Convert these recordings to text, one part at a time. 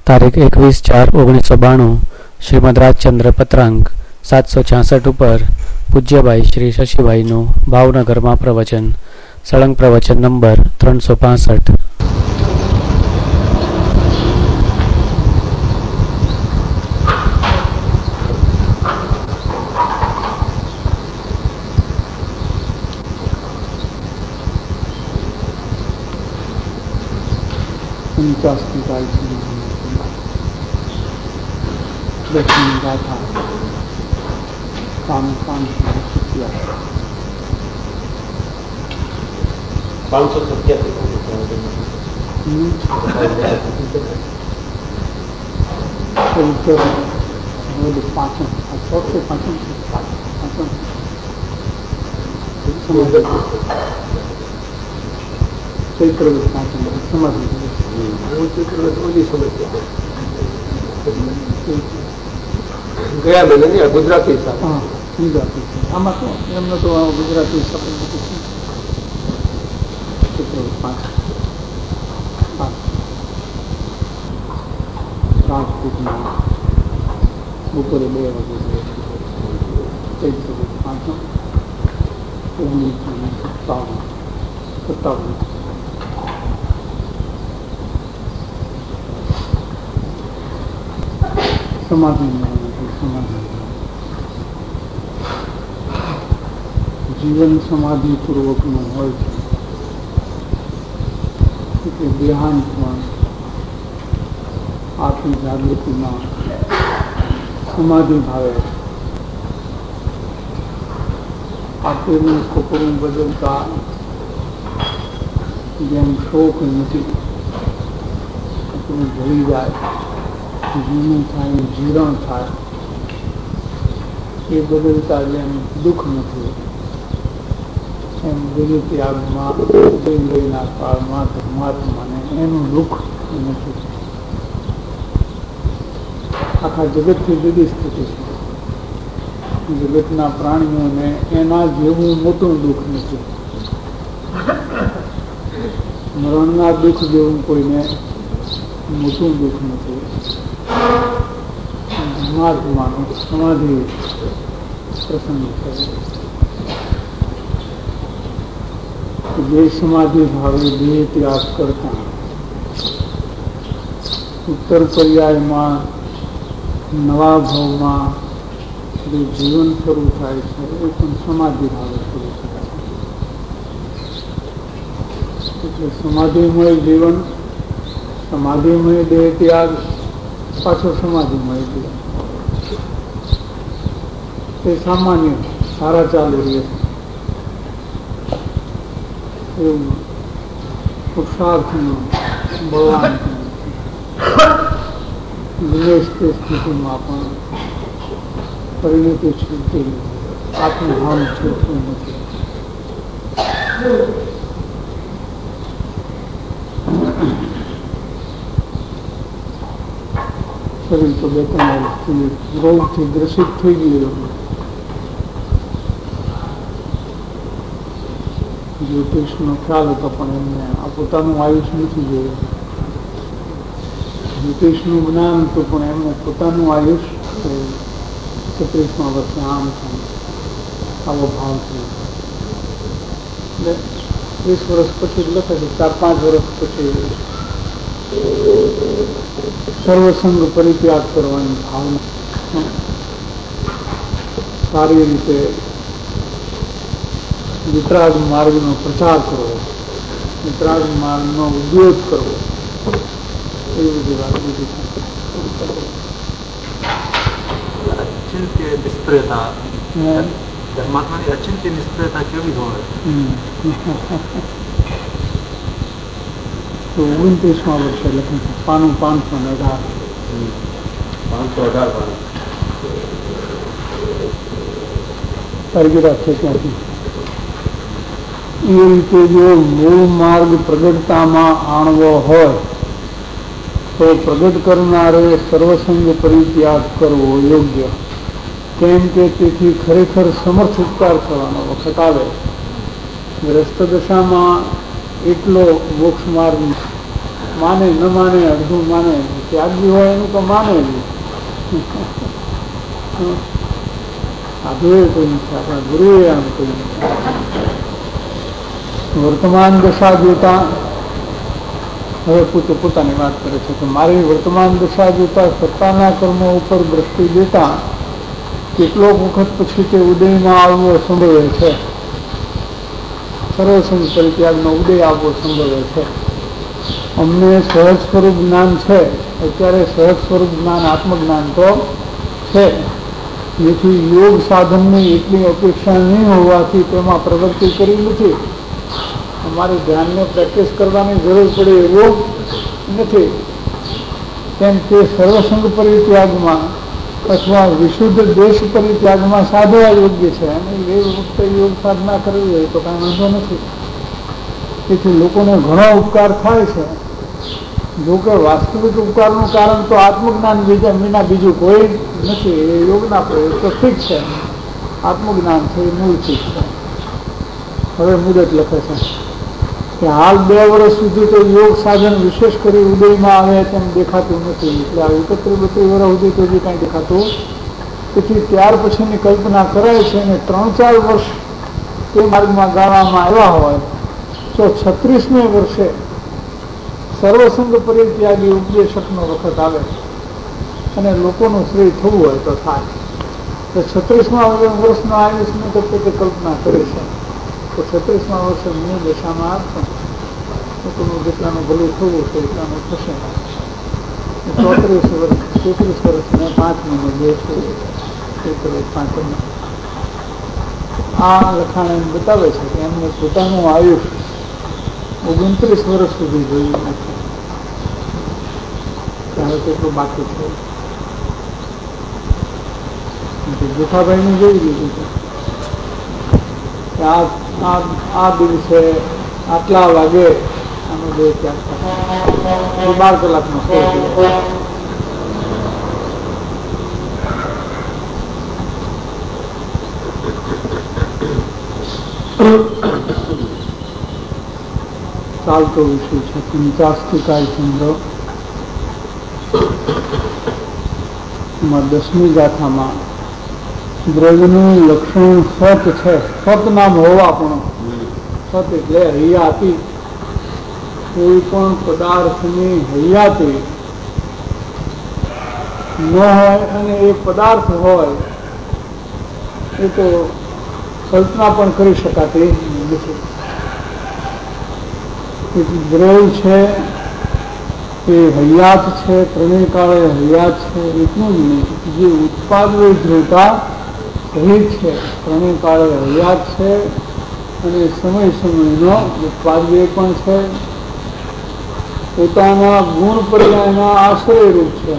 તારીખ 21/4/1992 શ્રીમદ રાજચંદ્ર પત્રાંક 766 ઉપર પૂજ્યભાઈ શ્રી શશીભાઈનું ભાવનગરમાં પ્રવચન, સળંગ પ્રવચન નંબર 365. દક્ષિણ ગાથા કામ ગયા મહિને ગુજરાતી આમાં તો એમનો તો ગુજરાતી બપોરે 2 વાગે સમાધિ જીવન સમાધિ પૂર્વક નું હોય છે, એટલે દેહાંતમાં આત્મ જાગૃતિમાં સમાધિ ભાવે આપેલું ખોપરું બદલતા જેમ શોક નથી ભૂલી જાય, જૂનું થાય, જીરણ થાય, એ બદલતા જેમ દુઃખ નથી, એમ વિજય ત્યાગમાં જૈનના કાળમાં ધર્માત્માને એનું દુઃખ નથી. આખા જગતથી જુદી સ્થિતિ છે. જગતના પ્રાણીઓને એના જેવું મોટું દુઃખ નથી. મરણના દુઃખ જેવું કોઈને મોટું દુઃખ નથી. ધર્માત્માનું સમાધિ પ્રસંગ છે. જે સમાધિ ભાવે દેહ ત્યાગ કરતા ઉત્તર પર્યાયમાં નવા ભાવમાં જે જીવન શરૂ થાય છે, એ પણ સમાધિ ભાવે શરૂ થાય છે. એટલે સમાધિમય જીવન, સમાધિમય દેહ ત્યાગ, પાછો સમાધિમય જીવન, એ સામાન્ય સારા ચાલુ રહે છે. એવું પુરુષાર્થનું બળવાન નિવેશ તે સ્થિતિમાં પણ પરિણતિ છૂટતી નથી, આત્મભાવ છૂટતું નથી. શરીર તો 2-3 વર્ષથી રોગથી ગ્રસિત થઈ ગયું. જ્યોતિષનો ખ્યાલ હતો, પણ એમને આ પોતાનું આયુષ્ય નથી જોયું. જ્યોતિષનું જ્ઞાન હતું, પણ એમને પોતાનું આયુષ્ય 36મા વર્ષે આમ થાય, આવો ભાવ થયો. એટલે 30 વર્ષ પછી લખે છે, 4-5 વર્ષ પછી સર્વસંગ પરિત્યાગ કરવાની ભાવના, સારી રીતે વિતરાગ માર્ગનો પ્રચાર કરવો, વિતરાગ માર્ગનો ઉદ્યોગ કરવો, એવી બધી વાત બધી અચિંત્ય નિષ્પ્રિયતા, ધર્માત્માની અચિંત્ય નિષ્પ્રિયતા કેવી હોય? તો 29મા વર્ષે લખ્યું છે, પાનું 518. તારીખ છે ત્યાંથી. એ રીતે જો મૂળ માર્ગ પ્રગટતામાં આણવો હોય તો પ્રગટ કરનારે સર્વસંગ પરિત્યાગ કરવો યોગ્ય. કેમ કે તેથી ખરેખર સમર્થ ઉપકાર થવાનો વખત આવે. ગ્રસ્ત દશામાં એટલો મોક્ષ માર્ગ માને ન માને, અડધું માને. ત્યાગી હોય એનું તો માને જ. સાધુએ કહ્યું છે, આપણા ગુરુએ આમ કહ્યું. વર્તમાન દશા જોતા, હવે પોતાની વાત કરે છે કે મારી વર્તમાન દશા જોતા સત્તાના કર્મો ઉપર દ્રષ્ટિ દેતા કેટલોક વખત પછી તે ઉદયમાં આવવો સંભવે છે. સર્વસંગ પરિત્યાગનો ઉદય આવવો સંભવે છે. અમને સહજ સ્વરૂપ જ્ઞાન છે, અત્યારે સહજ સ્વરૂપ જ્ઞાન આત્મજ્ઞાન તો છે, જેથી યોગ સાધનની એટલી અપેક્ષા નહીં હોવાથી તેમાં પ્રગતિ કરી નથી. અમારે ધ્યાનને પ્રેક્ટિસ કરવાની જરૂર પડે એવો નથી. કેમ કે સર્વસંગ પરિત્યાગમાં અથવા વિશુદ્ધ દેશ પરિત્યાગમાં સાધવા યોગ્ય છે, અને એ વખતે યોગ સાધના કરવી હોય તો કાંઈ વાંધો નથી. તેથી લોકોને ઘણો ઉપકાર થાય છે. જોકે વાસ્તવિક ઉપકારનું કારણ તો આત્મજ્ઞાન વિના બીજું કોઈ નથી. એ યોગના પ્રયોગ તો ઠીક છે, આત્મજ્ઞાન છે એ મૂળ ઠીક છે. હવે મુદત લખે છે કે હાલ 2 વર્ષ સુધી તો યોગ સાધન વિશેષ કરી ઉદયમાં આવે તેમ દેખાતું નથી. એટલે આ 31-32 વર્ષ સુધી તો હજી કાંઈ દેખાતું. તેથી ત્યાર પછીની કલ્પના કરાય છે, અને 3-4 વર્ષ તે માર્ગમાં ગાળવામાં આવ્યા હોય તો 36મે વર્ષે સર્વસંગ પરિત્યાગી ઉપદેશકનો વખત આવે અને લોકોનું શ્રેય થવું હોય તો થાય. તો 36મા વર્ષના આયુષની તો પોતે કલ્પના કરે છે. તો 36મા વર્ષે મૂળ દશામાં આવશે, લોકોનું જેટલાનું ભલું થવું છે એટલાનું થશે. 34 વર્ષ ને 5 મહિને 5 આ લખાણ એમ બતાવે છે કે એમને પોતાનું આયુષ 29 વર્ષ સુધી જોયું નથી. ત્યારે કેટલું બાકી છે. જેઠાભાઈનું જોઈ લીધું છે આ દિવસે આટલા વાગે આનો બે ત્યાગ 12 કલાકનો ચાલતો વિષય છે. 50 કાલચંદ્ર 10મી ગાથામાં દ્રવ્યનું લક્ષણ સત છે. સત નામ હોવા પણ સત એટલે હૈયાતી. કોઈ પણ પદાર્થની હૈયાતી ન હોય અને એ પદાર્થ હોય એ તો કલ્પના પણ કરી શકાતી નથી. દ્રવ્ય છે એ હૈયાત છે, ત્રણેય કાળે હૈયાત છે. એટલું જ નહીં, જે ઉત્પાદન ધ્રુવતા સહિત છે, ત્રણેય કાળે હૈયાત છે, અને સમય સમયનો ઉત્પાદન પણ છે. પોતાના ગુણ પર્યાયના આશ્રય રૂપ છે.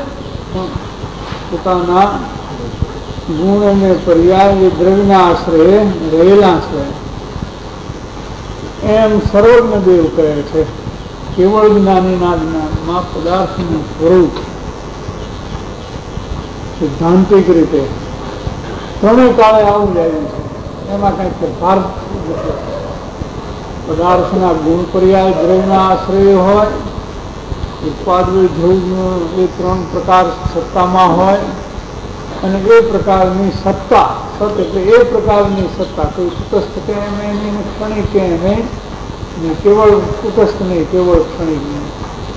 પોતાના ગુણ અને પર્યાય એ દ્રવ્યના આશ્રય રહેલા છે. એમ સર્વજ્ઞ દેવ કહે છે. કેવળ જ્ઞાનીના જ્ઞાનમાં પદાર્થનું સ્વરૂપ સિદ્ધાંતિક રીતે ત્રણેય કાળે આવું જાય છે. એમાં કઈ ફેરફાર નથી. પદાર્થના ગુણ પર્યાય દ્રવ્યના આશ્રય હોય, ઉત્પાદન ધ્રુવ એ 3 પ્રકાર સત્તામાં હોય, અને એ પ્રકારની સત્તા સત એટલે એ પ્રકારની સત્તા કોઈ કુટસ્થ કે એમ નહીં, ક્ષણિક કે એમ નહીં, કેવળ કુટસ્થ નહીં, કેવળ ક્ષણિક નહીં.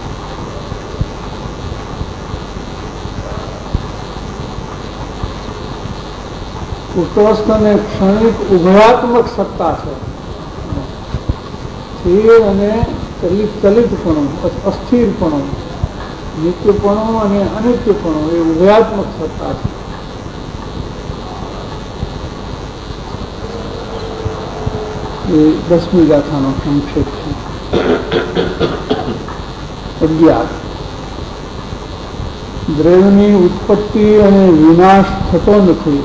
કુટસ્થ અને ક્ષણિક ઉભયાત્મક સત્તા છે. સ્થિર અને ચલિતપણું, અસ્થિરપણું, નિત્યપણું અને અનિત્યપણું એ ઉભયાત્મક સત્તા છે. એ 10મી ગાથાનો સંક્ષેપ છે. 11 દ્રવ્યની ઉત્પત્તિ અને વિનાશ થતો નથી,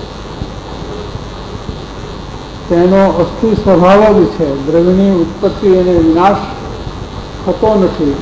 તેનો અસ્થિ સ્વભાવ જ છે. દ્રવ્યની ઉત્પત્તિ અને વિનાશ થતો નથી.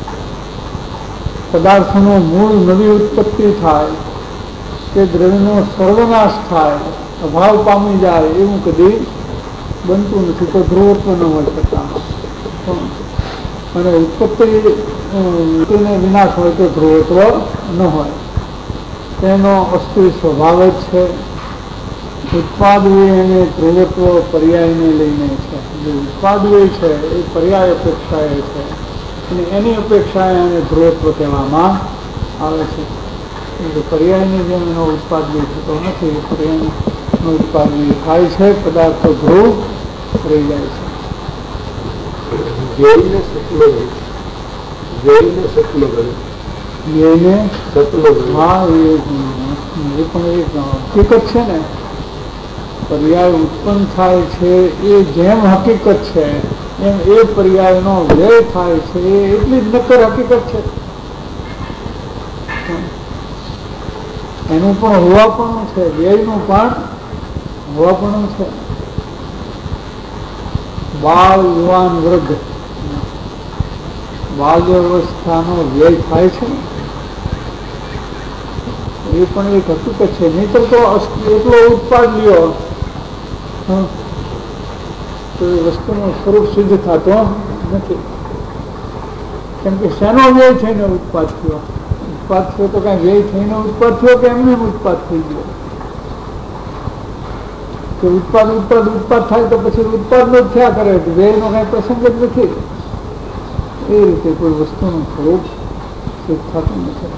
પદાર્થનો મૂળ નવી ઉત્પત્તિ થાય કે દ્રવ્યનો સર્વનાશ થાય, અભાવ પામી જાય, એવું કદી બનતું નથી. તો ધ્રુવત્વ ન હોય શકતા. અને ઉત્પત્તિને વિનાશ હોય તો ધ્રુવત્વ ન હોય. તેનો અસ્થિર સ્વભાવ જ છે. ઉત્પાદવી એને ધ્રુવત્વ પર્યાયને લઈને છે. જે ઉત્પાદવી છે એ પર્યાય અપેક્ષાએ છે અને એની અપેક્ષાએ એને ધ્રુવત્વ કહેવામાં આવે છે. પર્યાયની જેમ એનો ઉત્પાદવી થતો નથી. પર્યાયનો ઉત્પાદવી થાય છે, પદાર્થો ધ્રુવ રહી જાય છે. વ્યયને સતલો હા, એ પણ એક હકીકત છે ને. પર્યાય ઉત્પન્ન થાય છે એ જેમ હકીકત છે એમ એ પર્યાયનો વ્યય થાય છે એ એટલી જ નક્કર હકીકત છે. એનું પણ હોવાપણું છે, વ્યયનું પણ હોવાપણું છે. બાળ, યુવાન, વૃદ્ધ, બાલ્યાવસ્થાનો વ્યય થાય છે ને એ પણ એક હકીકત છે. નહીતર તો એટલો ઉત્પાદ લ્યો તો એ વસ્તુનું સ્વરૂપ સિદ્ધ થતો નથી. કેમ કે શેનો વ્યય થઈને ઉત્પાદ થયો? ઉત્પાદ થયો તો કઈ વ્યય થઈને ઉત્પાદ થયો કે એમને ઉત્પાદ થઈ ગયો? કે ઉત્પાદ થાય તો પછી ઉત્પાદ જ થયા કરે, વ્યયનો કઈ પ્રસંગ જ નથી. એ રીતે કોઈ વસ્તુનું સ્વરૂપ સિદ્ધ થતું નથી.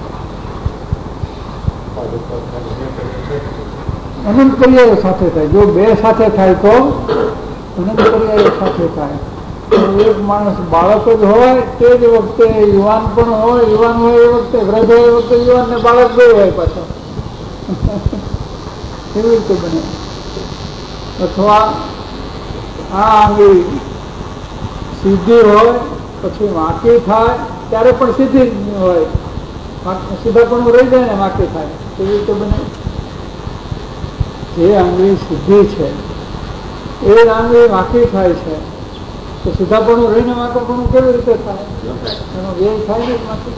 અનંત પર્યાય સાથે થાય. જો બે સાથે થાય તો અનંત પર્યાય સાથે થાય. એક માણસ બાળક જ હોય તે જ વખતે યુવાન પણ હોય, યુવાન હોય એ વખતે વૃદ્ધ હોય એ વખતે યુવાન ને બાળક બે હોય પાછો. એવી રીતે બને. અથવા આ આંગળી સીધી હોય પછી વાંકી થાય ત્યારે પણ સીધી હોય, સીધા પણ રહી જાય ને વાંકી થાય એવી રીતે બને. જે આંગળી સીધી છે એ આંગળી વાંકી થાય છે તો સીધાપણું રહીને વાંકાપણું કેવી રીતે થાય? એનો વ્યય થાય ને માંથી.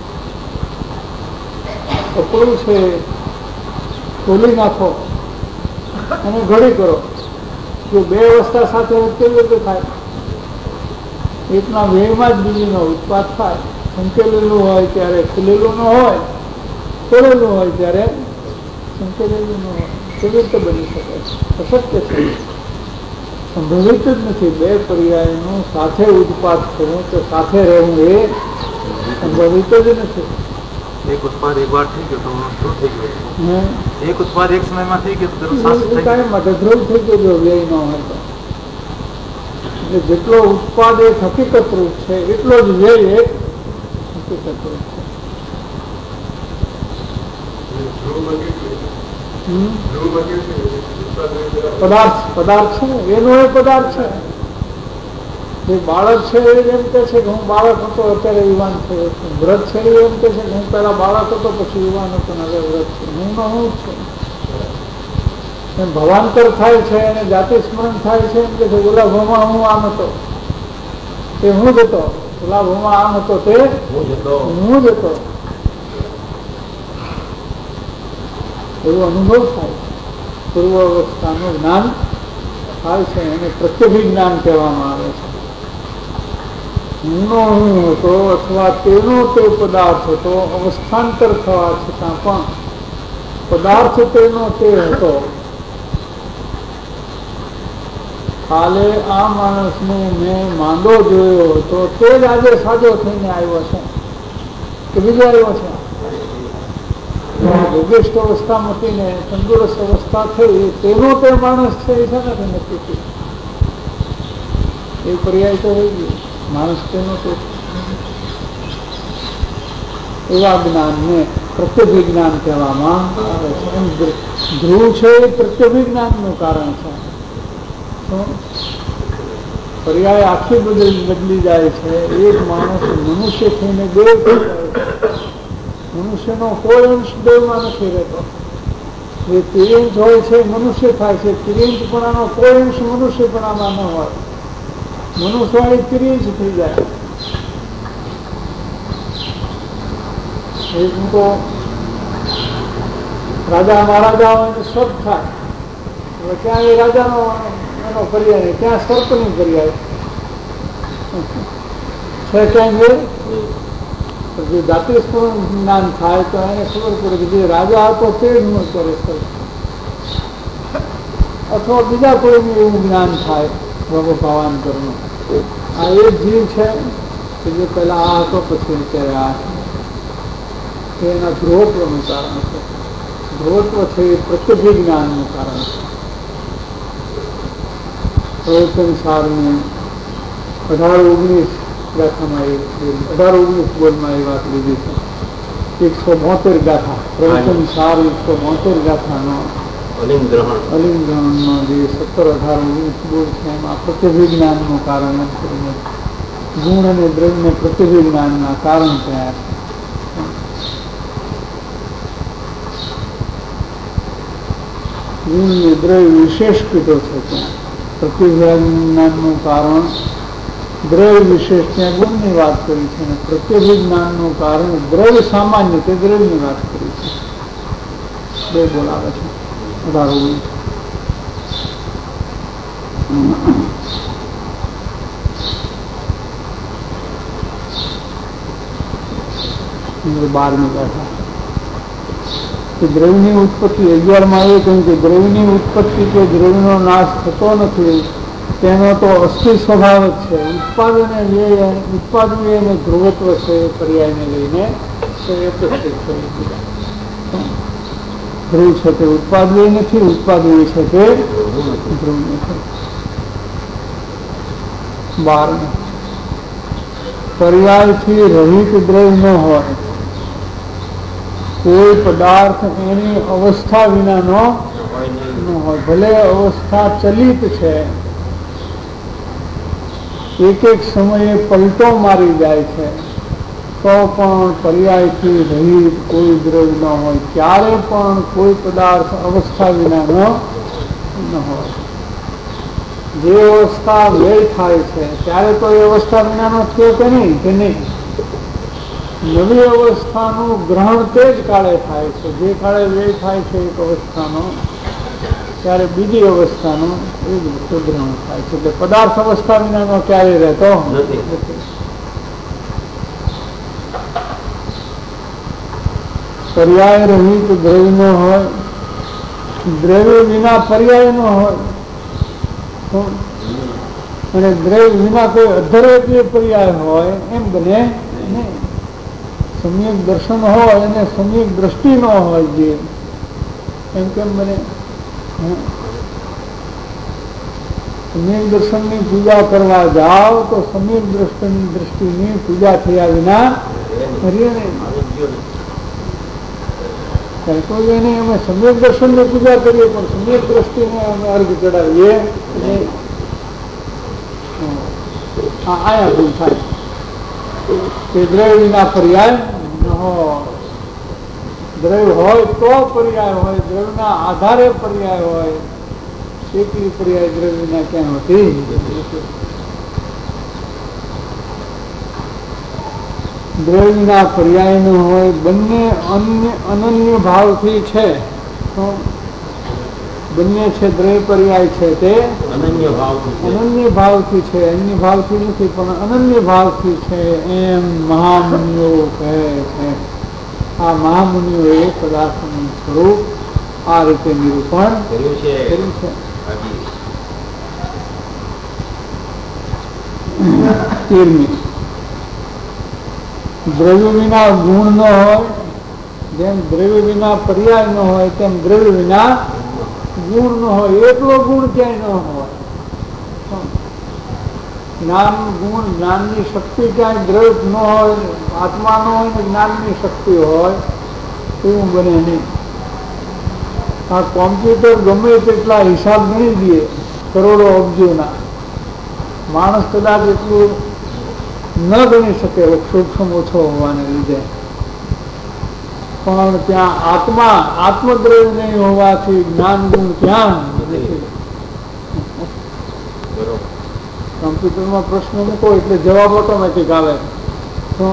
કપડું છે ખોલી નાખો અને ઘડી કરો, જો બે અવસ્થા સાથે કેવી રીતે થાય? એકના વ્યયમાં જ બીજીનો ઉત્પાદ થાય. સંકેલેલું હોય ત્યારે ખુલેલું ન હોય, ખોલેલું હોય ત્યારે સંકેલેલું ન હોય. કેવી રીતે બની શકે? અશક્ય છે, સંભવિત જ નથી. બે પર્યાયનું સાથે ઉત્પાદ થવું તો સાથે રહેવું એ સંભવિત જ નથી. એક ઉત્પાદ એક વાર થઈ ગયો તો શું થઈ ગયું? એક ઉત્પાદ એક સમયમાં થઈ ગયો તો કાંઈ માટે ધ્રુવ થઈ ગયો જો વ્યય ન હોય તો. એટલે જેટલો ઉત્પાદ એક હકીકત રૂપ છે એટલો જ વ્યય એક હકીકત રૂપ છે. પદાર્થ છે ને એનો એ પદાર્થ છે. જે બાળક છે એ એમ કે છે કે હું બાળક હતો અત્યારે યુવાન થયો છું. વ્રત છે એ એમ કે છે કે હું પેલા બાળક હતો પછી યુવાન હતો ને હવે વ્રત છે. હું જ છું. એમ ભવાંતર થાય છે અને જાતિ સ્મરણ થાય છે એમ કે ઓલા ભાવમાં હું આમ હતો તે હું જ હતો, ઓલા ભાવમાં આમ હતો તે હું જ હતો, એવો અનુભવ થાય. પૂર્વ અવસ્થાનું જ્ઞાન થાય છે એને પ્રત્યભિજ્ઞાન કહેવામાં આવે છે. હુંનો હું હતો અથવા તેનો તે પદાર્થ હતો, અવસ્થાંતર થવા છતાં પણ પદાર્થ તેનો તે હતો. કાલે આ માણસને મેં માંદો જોયો હતો તે જ આજે સાજો થઈને આવ્યો છે કે બીજો આવ્યો છે? યોગેષ્ઠ અવસ્થામાંથી ને તંદુરસ્ત અવસ્થા થઈ તેનો તે માણસ છે એ શાનાથી નક્કી થયું? એ પર્યાય તો હોય ગયું. માણસ તેનો તે એવા જ્ઞાનને પ્રત્યભિજ્ઞાન કહેવામાં આવે છે. એમ ધ્રુવ છે એ પ્રત્યભિજ્ઞાનનું કારણ છે. પર્યાય આખી બદલી જાય છે. એક માણસ મનુષ્ય થઈને દેવ થઈ જાય છે. મનુષ્યનો કોઈ અંશ દેવમાં નથી રહેતો. જે તિર્યંશ હોય છે મનુષ્ય થાય છે. તિર્યંશપણાનો કોઈ અંશ મનુષ્યપણામાં ન હોય. મનુષ્ય એ તિર્યંશ થઈ જાય. એક તો રાજા મહારાજા હોય સર્પ થાય. હવે ત્યાં એ રાજાનો એનો પર્યાય, ત્યાં સર્પની પર્યાય. છે ક્યાંય વેર? જે જાતિ સ્મરણ જ્ઞાન થાય તો એને ખબર પડે કે જે રાજા હતો તે જ ન કરે અથવા બીજા કોઈનું એવું જ્ઞાન થાય ભાવાંતરનું. આ એ જીવ છે કે જે પેલા આ હતો પછી અત્યારે આ છે, એના ધ્રુવત્વનું કારણ છે. ધ્રુવત્વ છે એ પ્રત્યભિજ્ઞાનનું કારણ છે. પ્રવચન સારનું 18-19 ગાથામાં 18-19 બોલમાં એ વાત લીધી છે. 172 ગાથા પ્રવચન સાર 172 ગાથાનો અલિંગ્રહણનો જે 17-18-19 બોલ છે એમાં પ્રત્યભિજ્ઞાનનું કારણ કરીને ગુણ અને દ્રવ્ય પ્રત્યભિજ્ઞાનના કારણ થયા છે. ગુણ ને દ્રવ્ય વિશેષ કીધો છે ત્યાં. પ્રત્યભિજ્ઞાનનું કારણ દ્રવ્ય વિશેષ ત્યાં ગુણની વાત કરી છે અને પ્રત્યભિજ્ઞાનનું કારણ દ્રવ્ય સામાન્ય તે દ્રવ્યની વાત કરી છે. બે બોલાવે છે 18-19. 12 ગાથા દ્રવ્યની ઉત્પત્તિ 11માં એ કહ્યું કે દ્રવ્યની ઉત્પત્તિ કે દ્રવ્યનો નાશ થતો નથી તેનો તો અસ્થિર સ્વભાવ જ છે. ઉત્પાદન અને ધ્રુવત્વ છે પર્યાયને લઈને ધ્રુવ છે તે ઉત્પાદન નથી, ઉત્પાદન છે તે ધ્રુવ નથી. 12 પર્યાયથી રહિત દ્રવ્ય ન હોય કોઈ પદાર્થ એની અવસ્થા વિનાનો ન હોય. ભલે અવસ્થા ચલિત છે, એક એક સમયે પલટો મારી જાય છે તો પણ પર્યાયથી રહિત કોઈ દ્રવ્ય ન હોય. ક્યારે પણ કોઈ પદાર્થ અવસ્થા વિનાનો ન હોય. જે અવસ્થા વ્યય થાય છે ત્યારે તો એ અવસ્થા વિનાનો થયો કે નહીં. નવી અવસ્થાનું ગ્રહણ તે જ કાળે થાય છે. જે કાળે વ્યય થાય છે એક અવસ્થાનો ત્યારે બીજી અવસ્થાનું એ જ રીતે ગ્રહણ થાય છે. એટલે પદાર્થ અવસ્થા વિનાનો ક્યારે રહેતો નથી. પર્યાય રહિત દ્રવ્ય નો હોય, દ્રવ્ય વિના પર્યાય નો હોય અને દ્રવ્ય વિના કોઈ અધર્વ્ય પર્યાય હોય એમ બને નહીં. સમ્યક દર્શન હોય અને સમ્યક દ્રષ્ટિ ન હોય જે એમ કેમ બને? સમ્યક દર્શનની પૂજા કરવા જાઓ તો સમ્યક દ્રષ્ટિની પૂજા થયા વિના કરીએ નહીં. કોઈ નહીં, અમે સમ્યક દર્શનની પૂજા કરીએ પણ સમ્યક દ્રષ્ટિને અમે અર્ઘ ચડાવીએ નહીં. આયા ભૂલ થાય કે દ્રવ્ય વિના પર્યાય ન હોય. દ્રવ્ય હોય તો પર્યાય હોય, દ્રવ્યના આધારે પર્યાય હોય. એકલી પર્યાય દ્રવ્ય વિના ક્યાં હોતી? દ્રવ્ય વિના પર્યાય ન હોય. બંને અનન્ય ભાવથી છે. બંને છે દ્રવ્ય પર્યાય છે તે અનન્ય ભાવથી છે. અન્ય ભાવથી નથી પણ અનન્ય ભાવથી છે એમ મહામુનિઓ કહે છે. આ મહામુનિઓએ પદાર્થનું સ્વરૂપ આ રીતે નિરૂપણ કર્યું છે. દ્રવ્ય વિના ગુણ ન હોય, જેમ દ્રવ્ય વિના પર્યાય ન હોય તેમ દ્રવ્ય વિના ગુણ ન હોય. એટલો ગુણ ક્યાંય ન હોય. જ્ઞાન ગુણ, જ્ઞાનની શક્તિ ક્યાંય દ્રવ્ય ન હોય, આત્મા ન હોય ને જ્ઞાનની શક્તિ હોય એવું બને નહીં. આ કોમ્પ્યુટર ગમે તેટલા હિસાબ ગણી દે કરોડો અબજોના, માણસ કદાચ એટલું ન ગણી શકે સૂક્ષ્મ ઓછો હોવાને લીધે. પણ ત્યાં આત્મદ્રવ્ય નહીં હોવાથી જ્ઞાન ગુણ ક્યાં નથી. કમ્પ્યુટરમાં પ્રશ્ન મૂકો એટલે જવાબ ઓટોમેટિક આવે. તો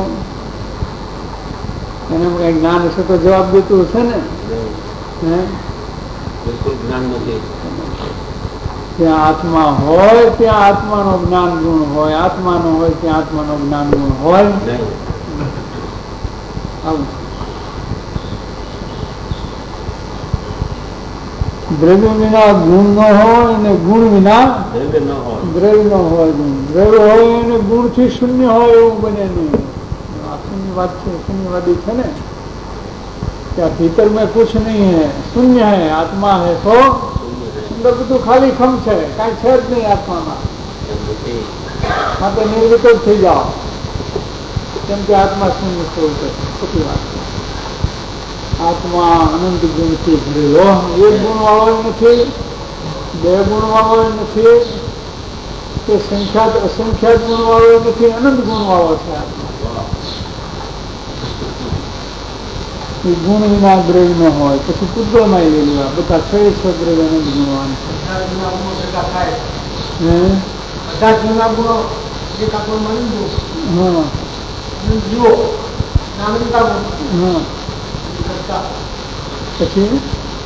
એને કઈ જ્ઞાન હશે તો જવાબ દેતું હશે ને. ત્યાં આત્મા હોય ત્યાં આત્માનો જ્ઞાન ગુણ હોય, આત્મા ન હોય ત્યાં આત્માનો જ્ઞાન ગુણ હોય. દ્રવ્ય વિના ગુણ ન હોય અને ગુણ વિના દ્રવ્ય ન હોય. દ્રવ્ય હોય અને ગુણ થી શૂન્ય હોય એવું બને નહીં. આ શૂન્ય વાત છે, શૂન્યવાદી છે ને. क्या भीतर में कुछ नहीं है, शून्य है, आत्मा है तो अंदर બધું ખાલી ખમ છે, કાંઈ છે જ નહીં આત્મામાં. માટે નિર્વિકલ્પ થઈ જાઓ, કેમ કે આત્મા શૂન્ય સ્વરૂપ છે. ખોટી વાત. આત્મા અનંત ગુણથી ભરેલો, એક ગુણ વાળો નથી, બે ગુણ વાળો નથી, કે સંખ્યાત અસંખ્યાત ગુણ વાળો નથી, અનંત ગુણ વાળો છે આત્મા. ગુણ વિના દ્રવ્ય ન હોય. પછી પુત્રમાં લેવા બધા 6 દ્રવ્ય અનંત ગુણવાન છે. પછી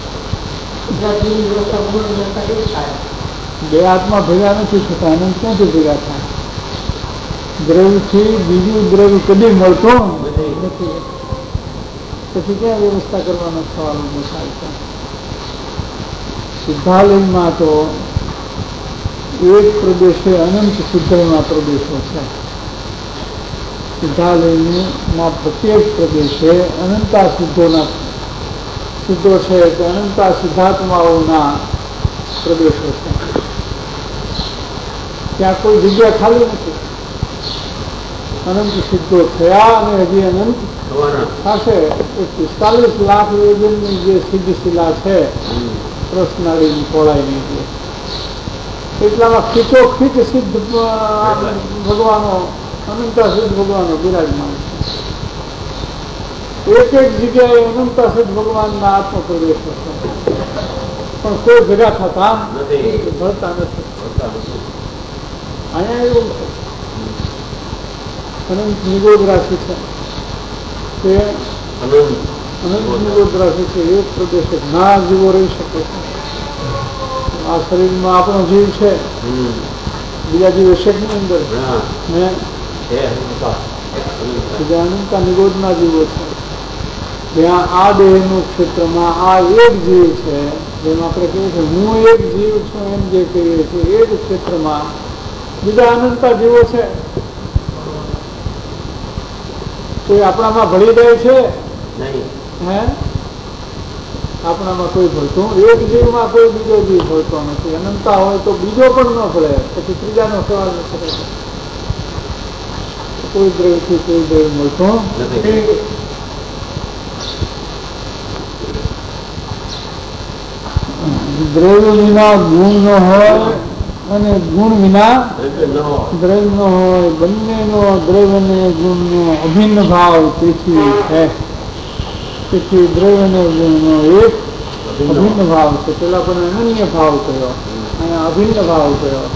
બે આત્મા ભેગા નથી થતા, અનંત ક્યાંથી ભેગા થાય? દ્રવ્યથી બીજું દ્રવ્ય કદી મળતું નથી. પછી ક્યાં વ્યવસ્થા કરવાનો સવાલ ઉભો થાય છે? શુદ્ધાલયમાં તો એક પ્રદેશે અનંત શુદ્ધમાં પ્રદેશો છે. શુદ્ધાલયના પ્રત્યેક પ્રદેશે અનંતા શુદ્ધો છે, કે અનંતા શુદ્ધાત્માઓના પ્રદેશો છે. ત્યાં કોઈ જગ્યા ખાલી નથી. અનંત સિદ્ધો થયા અને હજી અનંત થશે. 45 લાખ યોજનની જે સિદ્ધ શિલા છે, પ્રશ્નાળીની પહોળાઈની, એટલામાં ખીચોખીચ સિદ્ધ ભગવાનો, અનંતા સિદ્ધ ભગવાનો બિરાજમાન છે. એક જગ્યાએ અનંતા સિદ્ધ ભગવાનના આત્મ પ્રદેશો છે, પણ કોઈ ભેગા થતા ભળતા નથી. અહીંયા એવું છે. અનંત નિરોધ રાશિ છે, તે અનંત નિરોધ રાશિ છે. એક પ્રદેશે ઘણા જીવો રહી શકે છે. આ શરીરમાં આપણો જીવ છે, બીજા જીવ શેકની અંદર બીજા અનંતા નિરોધના જીવો છે. ત્યાં આ દેહનું ક્ષેત્રમાં આ એક જીવ છે, જેમ આપણે કહીએ છીએ હું એક જીવ છું, એમ જે કહીએ છીએ, એ જ ક્ષેત્રમાં બીજા અનંતા જીવો છે. કોઈ આપણામાં ભળી જાય છે? હે? આપણામાં કોઈ ભળતું, એક જીવમાં કોઈ બીજો જીવ ભળતો નથી. અનંતા હોય તો બીજો પણ ન ભળે, પછી ત્રીજાનો સવાલ નથી. કોઈ દ્રવ્યથી કોઈ દ્રવ્ય મળતો નથી. દ્રવ્ય વિના ગુણ ન હોય અને ગુણ વિના દ્રવ્ય ન હોય. બંનેનો દ્રવ્ય ને ગુણનો અભિન્ન ભાવ તેથી છે. તેથી દ્રવ્ય ને ગુણનો એક અભિન્ન ભાવ છે. પેલા પણ અનન્ય ભાવ કયો, અને અભિન્ન ભાવ કયો.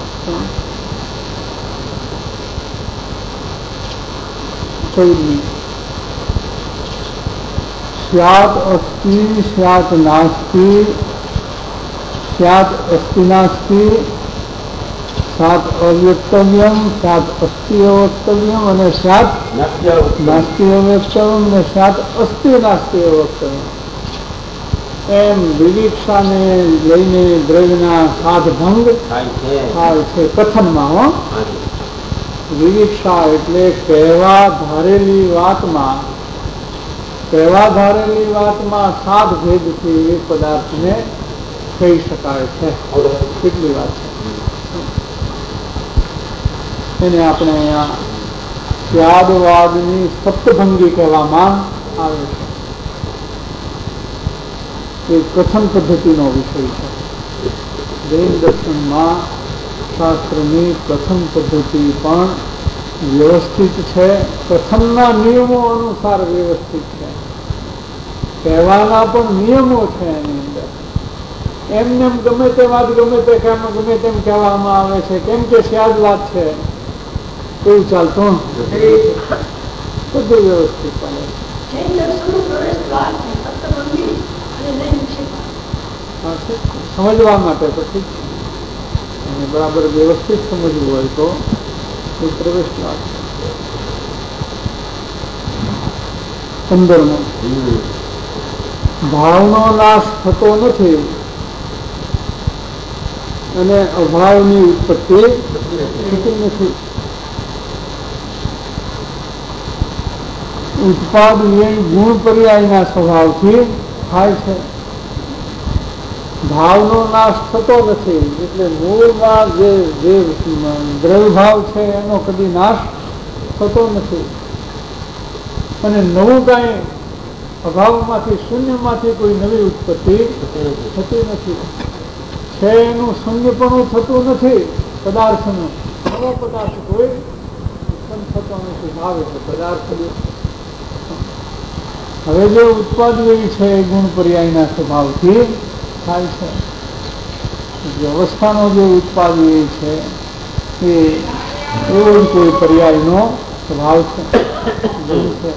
સ્યાત અસ્તિ સ્યાત નાસ્તિ, સ્યાત અસ્તિ નાસ્તિ, સાત અવ્યક્તવ્યમ, સાત અસ્તિ અવક્તવ્યમ, અને સાત નાસ્તિ અવ્યક્તવ્યમ, અને સાત અસ્તિ નાસ્તિ અવક્તવ્યમ. એમ વિવિક્ષાને લઈને દ્રવ્યના 7 ભંગ થાય છે કથનમાં. હો, વિવિક્ષા એટલે કહેવા ધારેલી વાતમાં 7 ભેદથી એ પદાર્થને કહી શકાય છે. કેટલી વાત છે એને આપણે અહીંયા ત્યાગવાદની સપ્તભંગી કહેવામાં આવે છે. એ કથન પદ્ધતિનો વિષય છે. જૈન દર્શનમાં શાસ્ત્રની કથન પદ્ધતિ પણ વ્યવસ્થિત છે. કથનના નિયમો અનુસાર વ્યવસ્થિત છે. કહેવાના પણ નિયમો છે એની અંદર. એમને ગમે તે વાત ગમે તે કામ ગમે તેમ કહેવામાં આવે છે, કેમ કે સ્યાદ વાત છે, એવું ચાલતું બધું વ્યવસ્થિત ચાલે. સમજવા માટે તો ઠીક છે. અને બરાબર વ્યવસ્થિત સમજવું હોય તો એ પ્રવેશ દ્વાર. 15મો, ભાવનો નાશ થતો નથી અને અભાવની ઉત્પત્તિ થતી નથી. ઉત્પાદ વ્યય ગુણ પર્યાયના સ્વભાવથી થાય છે. ભાવનો નાશ થતો નથી એટલે મૂળમાં જે દ્રવ્ય ભાવ છે એનો કદી નાશ થતો નથી અને નવું કાંઈ અભાવમાંથી શૂન્યમાંથી કોઈ નવી ઉત્પત્તિ થતી નથી. છે એનું શૂન્યપણું થતું નથી. પદાર્થનું નવો પદાર્થ કોઈ ઉત્પન્ન થતો નથી. ભાવ એટલે પદાર્થ. હવે જે ઉત્પાદ એવી છે એ ગુણ પર્યાયના સ્વભાવથી થાય છે. જે અવસ્થાનો જે ઉત્પાદ એ છે એ એવો જ કોઈ પર્યાયનો સ્વભાવ છે, ગુણ છે.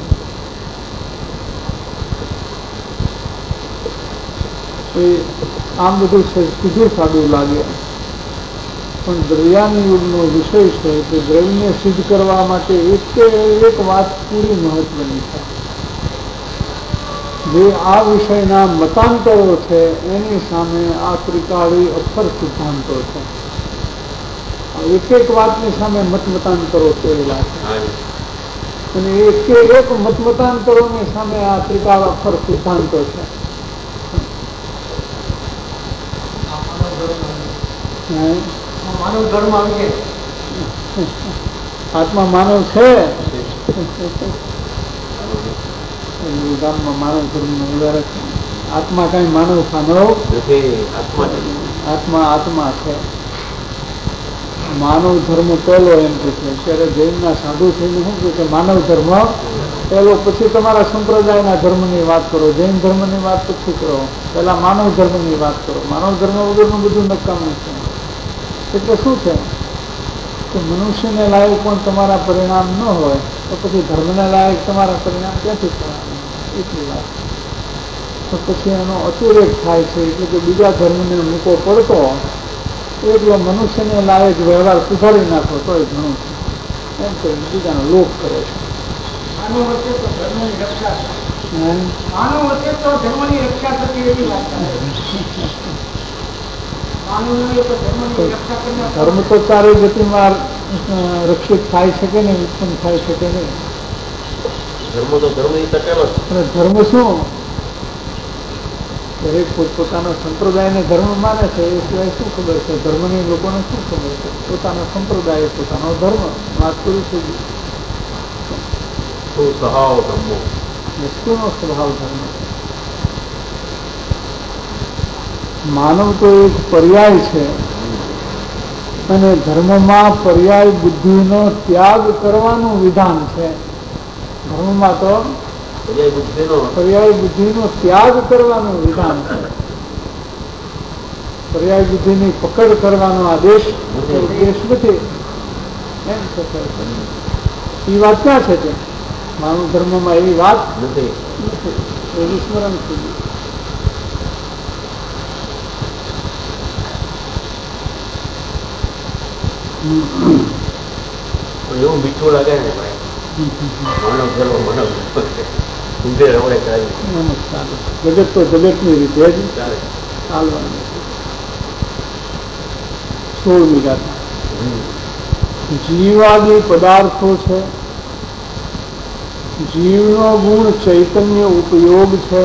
એ આમ બધું સીધું સાદું લાગે પણ દ્રવ્યાની યુગનો વિષય છે કે દ્રવ્યને સિદ્ધ કરવા માટે એક વાત પૂરી મહત્વની છે. જે આ વિષયના મતાંતરો છે એની સામે આ ત્રિકાળી અક્ષર સિદ્ધાંતો છે. એક વાતની સામે મતાંતરો કરેલા છે અને એક મતાંતરોની સામે આ ત્રિકાળ અક્ષર સિદ્ધાંતો છે. માનવ ધર્મ આવી આત્મા માનવ છે. ગામમાં માનવ ધર્મ નું ઉદાહરણ. આત્મા કઈ માનવ આત્મા છે. માનવ ધર્મ પહેલો એમ પૂછે. ત્યારે જૈનના સાધુ થઈને શું કહે કે માનવ ધર્મ પહેલો, પછી તમારા સંપ્રદાયના ધર્મની વાત કરો, જૈન ધર્મની વાત પછી કરો, પહેલા માનવ ધર્મની વાત કરો. માનવ ધર્મ વગરનું બધું નકામું છે. એટલે શું છે કે મનુષ્યને લાયક પણ તમારા પરિણામ ન હોય તો પછી ધર્મને લાયક તમારા પરિણામ ક્યાંથી થવાના? એટલી વાત. તો પછી એનો અતિરેક થાય છે એટલે કે બીજા ધર્મને મૂકો પડતો એટલે મનુષ્યને લાયક વ્યવહાર સુધારી નાખો તો એ ઘણું છે એમ કે બીજાનો લોપ કરે છે. ધર્મ તો ચારે ગતિમાં રક્ષિત થાય છે કે નહીં, ઉત્પન્ન થાય છે કે નહીં? ધર્મ શું? દરેક પોતપોતાના સંપ્રદાયને ધર્મ માને છે. એ સિવાય શું ખબર છે? ધર્મની લોકોને શું ખબર છે? પોતાનો સંપ્રદાય, પોતાનો ધર્મ. વાત પૂરી થઈ ગઈ. વસ્તુનો સ્વભાવ ધર્મ. માનવ તો એક પર્યાય છે અને ધર્મમાં પર્યાય બુદ્ધિનો ત્યાગ કરવાનું વિધાન છે. ધર્મમાં તો પર્યાય બુદ્ધિનો ત્યાગ કરવાનું વિધાન છે. પર્યાય બુદ્ધિની પકડ કરવાનો આદેશ નથી. એમ છે એ વાત ક્યાં છે? તે માનવ ધર્મમાં એવી વાત નથી. એ વિસ્મરણ થઈ ગયું. એવું મીઠું લાગે ને જગત તો જગતની રીતે જ ચાલવાનું. 16મી ગાથા. જીવાદી પદાર્થો છે. જીવનો ગુણ ચૈતન્ય ઉપયોગ છે.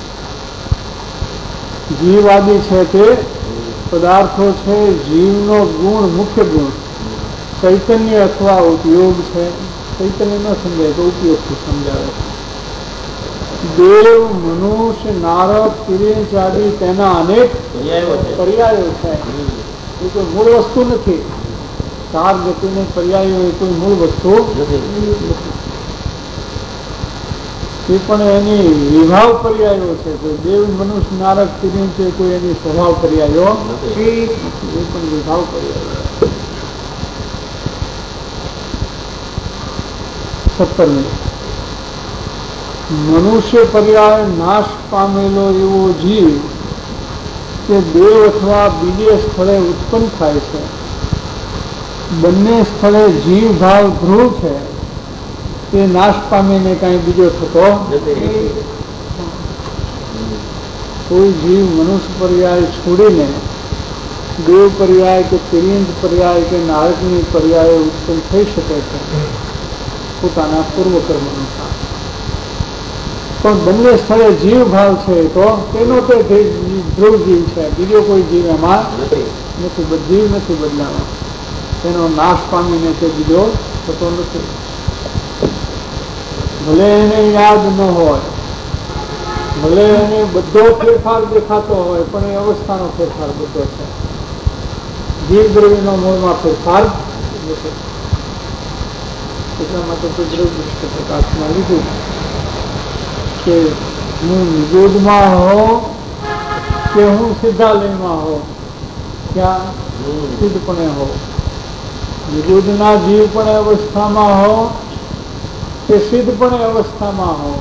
જીવાદી છે તે પદાર્થો છે. જીવનો ગુણ મુખ્ય ગુણ ચૈતન્ય અથવા ઉપયોગ છે. ચૈતન્ય ન સમજાય તો ઉપયોગથી સમજાવે છે. દેવ, મનુષ્ય, નારદ, તિર્યંચ આદિ તેના અનેક પર્યાયો છે. એ કોઈ મૂળ વસ્તુ નથી. 4 ગતિને પર્યાયો એ કોઈ મૂળ વસ્તુ નથી. એ પણ એની વિભાવ પર્યાયો છે. કોઈ દેવ, મનુષ્ય, નારદ, તિર્યંચ એ કોઈ એની સ્વભાવ પર્યાયો નથી. એ પણ વિભાવ પર્યાયો. 17મી. મનુષ્ય પર્યાય નાશ પામેલો એવો જીવ કે દેવ અથવા બીજે સ્થળે ઉત્પન્ન થાય છે બંને સ્થળે જીવ ભાવ ધ્રુવ છે તે નાશ પામીને કઈ બીજો થતો કોઈ જીવ મનુષ્ય પર્યાય છોડીને દેવ પર્યાય કે તિર્યંત પર્યાય કે નારકની પર્યાય ઉત્પન્ન થઈ શકે છે પોતાના પૂર્વકર્મ અનુસાર. પણ બંને સ્થળે જીવ ભાવ છે તો તેનો તે ધ્રુવ જીવ છે, બીજો કોઈ જીવ એમાં નથી. જીવ નથી બદલાવા, તેનો નાશ પામીને તે બીજો થતો નથી. ભલે એને યાદ ન હોય, ભલે એને બધો ફેરફાર દેખાતો હોય, પણ એ અવસ્થાનો ફેરફાર બધો છે. જીવ દ્રવ્યનો મૂળમાં ફેરફાર નથી. એટલા માટે તો દ્રવ્ય પ્રકાશમાં લીધું કે હું નિગોદમાં હો કે હું સિદ્ધાલયમાં હો, ત્યાં સિદ્ધપણે હો, નિગોદના જીવપણે અવસ્થામાં હો કે સિદ્ધપણે અવસ્થામાં હો,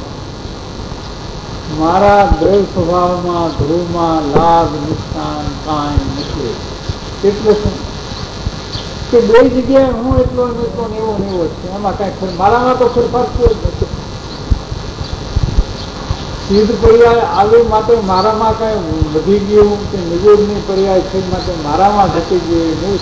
મારા દ્રવ્ય સ્વભાવમાં ધ્રુવમાં લાભ નુકસાન કાંઈ નથી. એટલે શું કે બે જગ્યાએ હું એટલો એવો છે, એમાં કઈ મારામાં તો ફેરફાર કોઈ જ નથી. સિદ્ધ પર્યાય આવે માટે મારામાં કઈ વધી ગયું કે નિગોદની પર્યાય છે માટે મારામાં ઘટી ગયું નહીં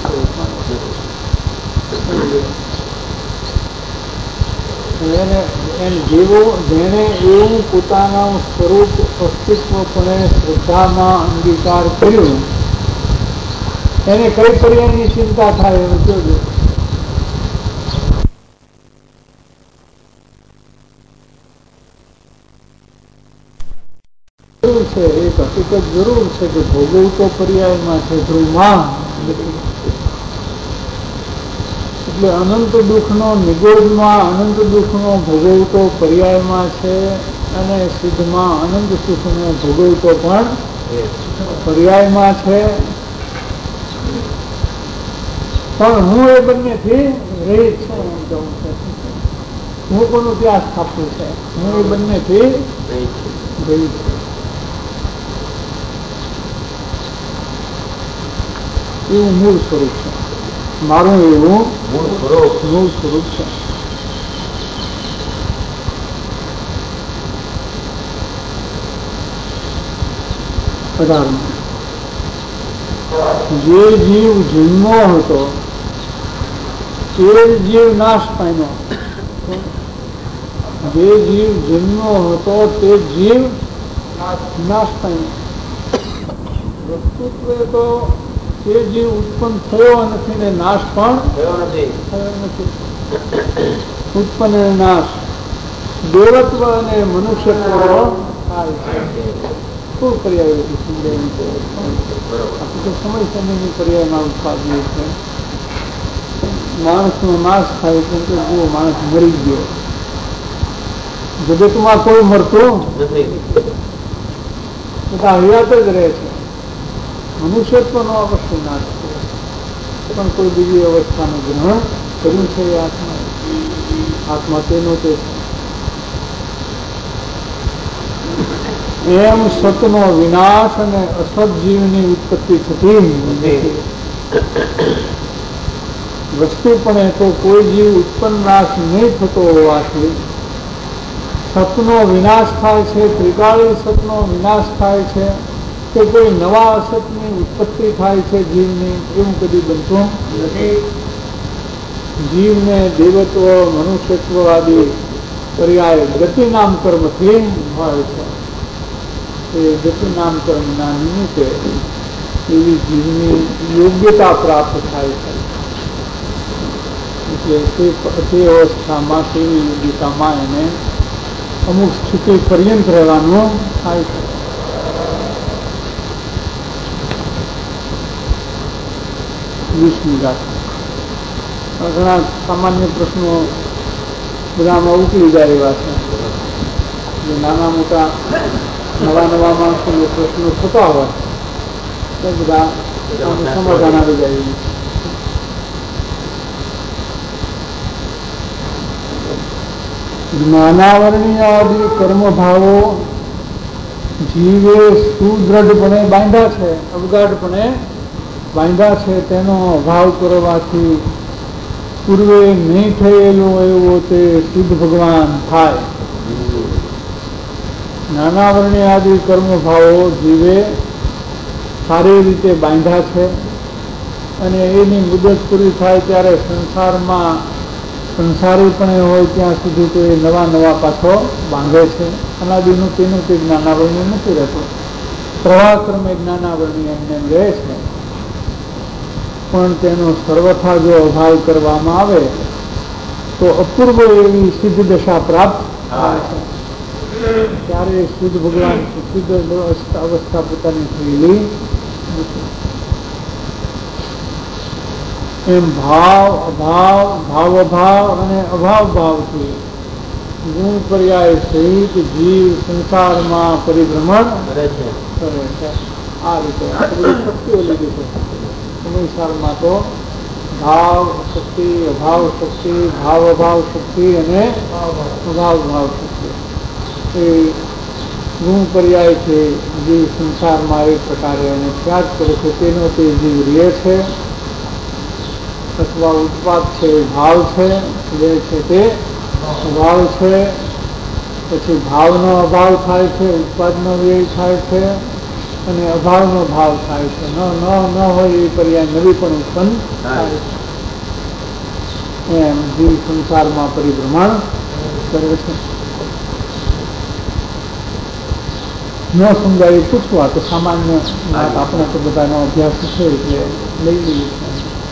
છે. જેને એવું પોતાના સ્વરૂપ અસ્તિત્વપણે શ્રદ્ધામાં અંગીકાર કર્યું એને કઈ પર્યાયની ચિંતા થાય એવું જોજો. જરૂર છે, એક હકીકત જરૂર છે કે ભોગવતો પર્યાયમાં છે, ધ્રુવમાં નથી. એટલે અનંત દુઃખનો નિગોદમાં અનંત દુઃખનો ભોગવતો પર્યાયમાં છે અને સિદ્ધમાં અનંત સુખનો ભોગવતો પણ પર્યાયમાં છે. પણ હું એ બંનેથી રહિત છું એમ કહું છું. હું કોનું ત્યાં સ્થાપ્યું છે, હું એ બંનેથી રહિત છું. એવું મૂળ સ્વરૂપ છે મારું, એવું મૂળ સ્વરૂપ છે. જે જીવ જન્મો હતો તે જીવ નાશ પામ્યો. જે જીવ જન્મો હતો તે જીવ નાશ પામ્યો. વસ્તુત્વે તો તે જીવ ઉત્પન્ન થયો નથી ને નાશ પણ થયો નથી. ઉત્પન્ન અને નાશ દેવત્વ અને મનુષ્યત્વ થાય છે. શું પર્યાય સમય સમયની પર્યાયમાં ઉત્પાદન છે. માણસનો નાશ થાય છે કે જો માણસ મરી ગયો, જગતમાં કોઈ મરતું બધા હયાત જ રહે છે. મનુષ્યત્વનો અવશ્ય નાશ થયો, પણ કોઈ બીજી અવસ્થાનું ગ્રહણ કર્યું છે. એ આત્મા તેનો તે એમ સતનો વિનાશ અને અસત જીવની ઉત્પત્તિ થતી નથી. વસ્તુપણે તો કોઈ જીવ ઉત્પન્ન નાશ નહીં થતો હોવાથી સતનો વિનાશ થાય છે. ત્રિકાળી સતનો વિનાશ થાય છે કે કોઈ નવા અસતની ઉત્પત્તિ થાય છે જીવની, એવું કદી બનતું નથી. જીવને દેવત્વ મનુષ્યત્વ આદિ પર્યાય ગતિ નામ કર્મથી હોય છે. એ ગતિ નામ કર્મના નિમિત્તે એવી જીવની યોગ્યતા પ્રાપ્ત થાય છે. એટલે તે અવસ્થામાં તેવી યોગ્યતામાં એને અમુક સ્થિતિ પર્યંત રહેવાનું થાય છે. ઘણા સામાન્ય પ્રશ્નો બધામાં ઉકળી જાય એવા છે. નાના મોટા નવા નવા માણસોને પ્રશ્નો થતા હોય તો બધા સમાધાન આવી જાય. જ્ઞાનાવરણીય આદિ કર્મભાવો જીવે સુદ્રઢપણે બાંધ્યા છે, અવગાઢપણે બાંધ્યા છે. તેનો અભાવ કરવાથી પૂર્વે નહીં થયેલો એવો તે શુદ્ધ ભગવાન થાય. નાના વર્ણ્ય આદિ કર્મભાવો જીવે સારી રીતે બાંધ્યા છે અને એની મુદત પૂરી થાય ત્યારે સંસારમાં સંસારીપણે હોય ત્યાં સુધી તો એ નવા નવા પાછો બાંધે છે. અનાદિનું તેનું તે જ્ઞાનાવરણ્ય નથી રહેતો, પ્રવાહક્રમે જ્ઞાનાવરણ્ય એમને રહે છે. પણ તેનો સર્વથા જો અભાવ કરવામાં આવે તો અપૂર્વ એવી સિદ્ધ દશા પ્રાપ્ત થાય છે. ત્યારે શુદ્ધ ભગવાન શુદ્ધ અવસ્થા પોતાની થયેલી નથી. એમ ભાવ અભાવ, ભાવ અભાવ અને અભાવ ભાવથી ગુણ પર્યાય સહિત જીવ સંસારમાં પરિભ્રમણ કરે છે. આ રીતે શક્તિઓ લીધી છે. સંસારમાં તો ભાવ શક્તિ, અભાવ શક્તિ, ભાવ અભાવ શક્તિ અને અભાવ ભાવ શક્તિ એ ગુણ પર્યાય છે. જીવ સંસારમાં એક પ્રકારે એને ત્યાગ કરે છે. તેનો તે જીવ રહે છે અથવા ઉત્પાદ છે એ ભાવ છે, લે છે તે અભાવ છે. પછી ભાવનો અભાવ થાય છે, ઉત્પાદનો વ્યય થાય છે અને અભાવનો ભાવ થાય છે. ન હોય એ પર્યાય નવી પણ ઉત્પન્ન થાય છે. એમ જીવ સંસારમાં પરિભ્રમણ કરે છે. ન સમજાય પૂછવા તો સામાન્ય આપણે તો બધાનો અભ્યાસ છે એટલે લઈ લઈએ છીએ.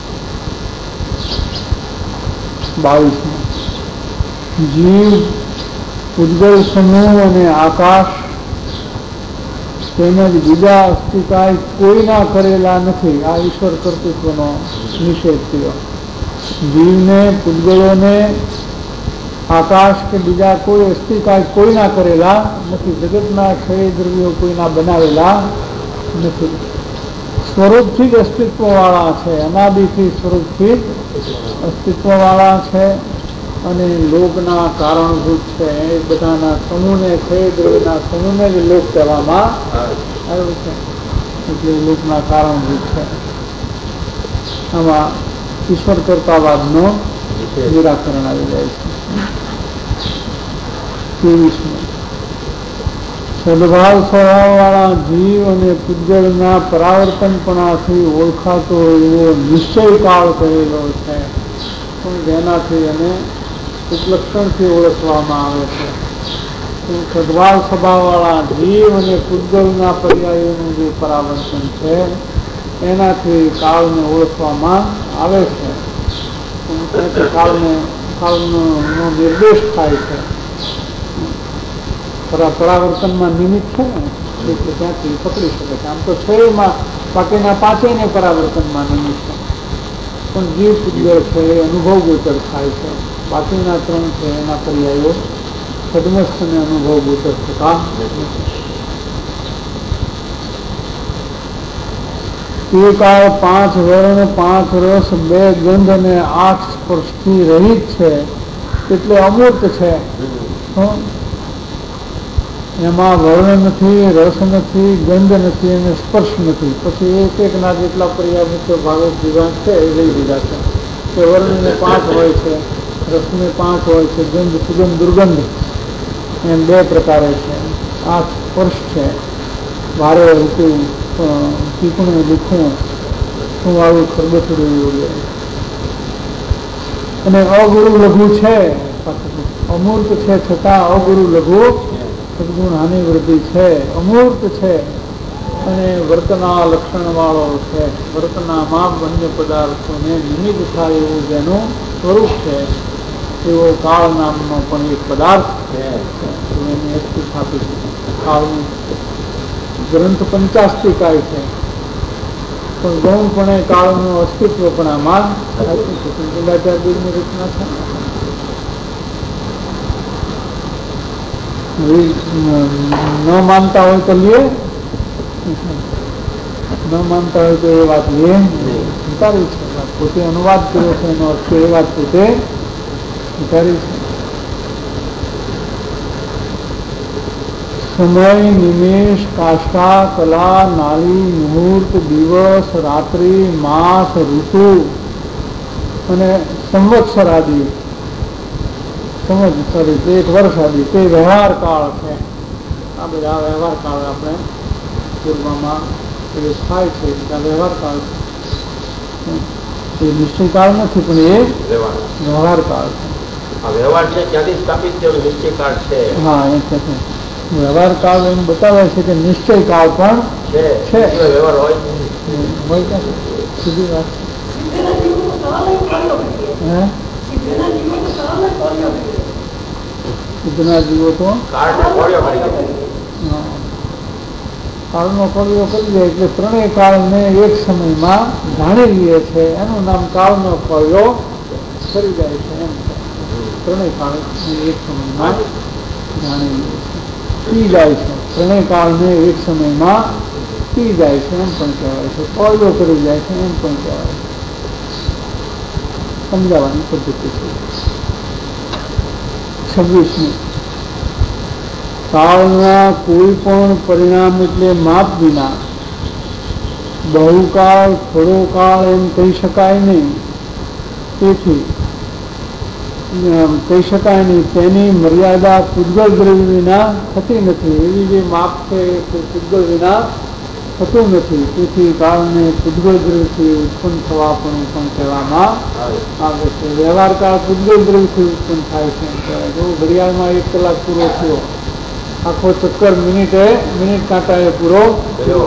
22 જીવ ઉદ્ગલ સમૂહ અને આકાશ તેમજ બીજા અસ્તિકાય કોઈના કરેલા નથી. આ ઈશ્વર કર્તૃત્વનો નિષેધ થયો. જીવને, પૂતગલોને, આકાશ કે બીજા કોઈ અસ્તિકાય કોઈના કરેલા નથી. જગતના ક્ષય દ્રવ્યો કોઈના બનાવેલા નથી. સ્વરૂપથી જ અસ્તિત્વવાળા છે. અનાદિથી સ્વરૂપથી અસ્તિત્વવાળા છે અને લોકના કારણભૂત છે. એ બધાના સમૂહને ક્ષય દ્રવ્યના સમૂહને જ લોક કહેવામાં આવ્યું છે. એટલે લોકના કારણભૂત છે. આમાં ઈશ્વર કર્તાવાદનો નિરાકરણ આવી જાય છે. 23 સદભાવ સ્વભાવવાળા જીવ અને પૂજ્યના પરાવર્તનપણાથી ઓળખાતો એવો નિશ્ચય કાળ કરેલો છે. પણ જેનાથી એને ઉપલક્ષણથી ઓળખવામાં આવે છે. સદભાવ સ્વભાવવાળા જીવ અને પૂજ્યના પર્યાયોનું જે પરાવર્તન છે એનાથી કાળને ઓળખવામાં આવે છે. કાળનો નિર્દેશ થાય છે. પરાવર્તનમાં નિમિત્ત છે ને એટલે ત્યાંથી પકડી શકે છે. આમ તો છેમાં બાકીના 5 પરાવર્તનમાં નિમિત્ત છે. પણ જીવ પૂજ્ય છે એ અનુભવ ગોચર થાય છે. બાકીના 3 છે એના પર્યાયો સદમસ્ત અને અનુભવ ગોચર થતા એ કાળ 5 વર્ણ 5 રસ 2 ગંધ અને 8 સ્પર્શથી રહિત છે. એટલે અમૂર્ત છે. એમાં વર્ણ નથી, રસ નથી, ગંધ નથી અને સ્પર્શ નથી. પછી એક ના જેટલા પર્યાય મુખ્ય ભાગો વિભાગ છે એ લઈ લીધા છે. કે વર્ણને 5 હોય છે, રસને 5 હોય છે, ગંધ સુગંધ દુર્ગંધ એમ 2 પ્રકારે છે. 8 સ્પર્શ છે. ભારે હલકું, ચીકણું, મીઠું, સુવાળું, ખરબચડું એવું. અને અગુરુ લઘુ છે, અમૂર્ત છે છતાં અગુરુ લઘુ સદગુણ હાનિ વૃદ્ધિ છે. અમૂર્ત છે અને વર્તના લક્ષણ વાળો છે. વર્તનામાં બંને પદાર્થોને નિમિત્ત થાય એવું જેનું સ્વરૂપ છે એવો કાળ નામનો પણ એક પદાર્થ છે. એની અસ્તિ સ્થાપિત કાળનું ગ્રંથ 85 છે. પણ ગૌણપણે કાળનું અસ્તિત્વ પણ આમાં શંકરાચાર્યની રચના છે. ન માનતા હોય તો લે, ન માનતા હોય તો એ વાત લે સ્વીકારી છે. પોતે અનુવાદ કર્યો છે એનો અર્થ એ વાત પોતે સ્વીકારી છે. સમય, નિમેષ, કાષ્ઠા, કલા, નાળી, મુહૂર્ત, દિવસ, રાત્રિ, માસ, ઋતુ અને સંવત્સર આદિ, સંવત્સરી 1 વર્ષ આદિ તે વ્યવહાર કાળ છે. આ બધા વ્યવહાર કાળ આપણે પૂર્વમાં થાય છે, આ વ્યવહાર કાળ છે. એ નિશ્ચય કાળ નથી, પણ એ વ્યવહાર કાળ છે. વ્યવહાર છે ત્યાંથી સ્થાપિત થયો નિશ્ચય કાળ છે. હા, એ છે. વ્યવહાર કાળ એમ બતાવે છે કે નિશ્ચય કાળ પણ છે. વ્યવહાર હોય સીધી વાત. સિદ્ધના જીવો તો કાળનો ફળિયો કરી જાય એટલે ત્રણેય કાળને એક સમયમાં જાણી લઈએ છે. એનું નામ કાળનો ફળિયો કરી જાય છે. એમ ત્રણેય કાળ એક સમયમાં જાણી લઈએ છે, પી જાય છે. ત્રણેય કાળને એક સમયમાં પી જાય છે એમ પણ કહેવાય છે. ફળિયો કરી જાય છે એમ પણ કહેવાય છે. સમજાવવાની પદ્ધતિ છે. 26મી, કાળના કોઈ પણ પરિણામ એટલે માપ વિના બહુકાળ થોડો કાળ એમ કહી શકાય નહીં. તેથી કહી શકાય નહીં, તેની મર્યાદા પૂતગલ દ્રવ્ય વિના થતી નથી. એવી જે માપ છે એ પૂતગલ વિના થતું નથી. તેથી કાળને પૂતગલ દ્રવ્યથી ઉત્પન્ન થવા પણ કહેવામાં આવે છે. વ્યવહાર કાળ પૂતગલ દ્રવ્યથી ઉત્પન્ન થાય છે. જો ઘડિયાળમાં 1 કલાક પૂરો થયો, આખો ચક્કર મિનિટ કાંટાએ પૂરો થયો.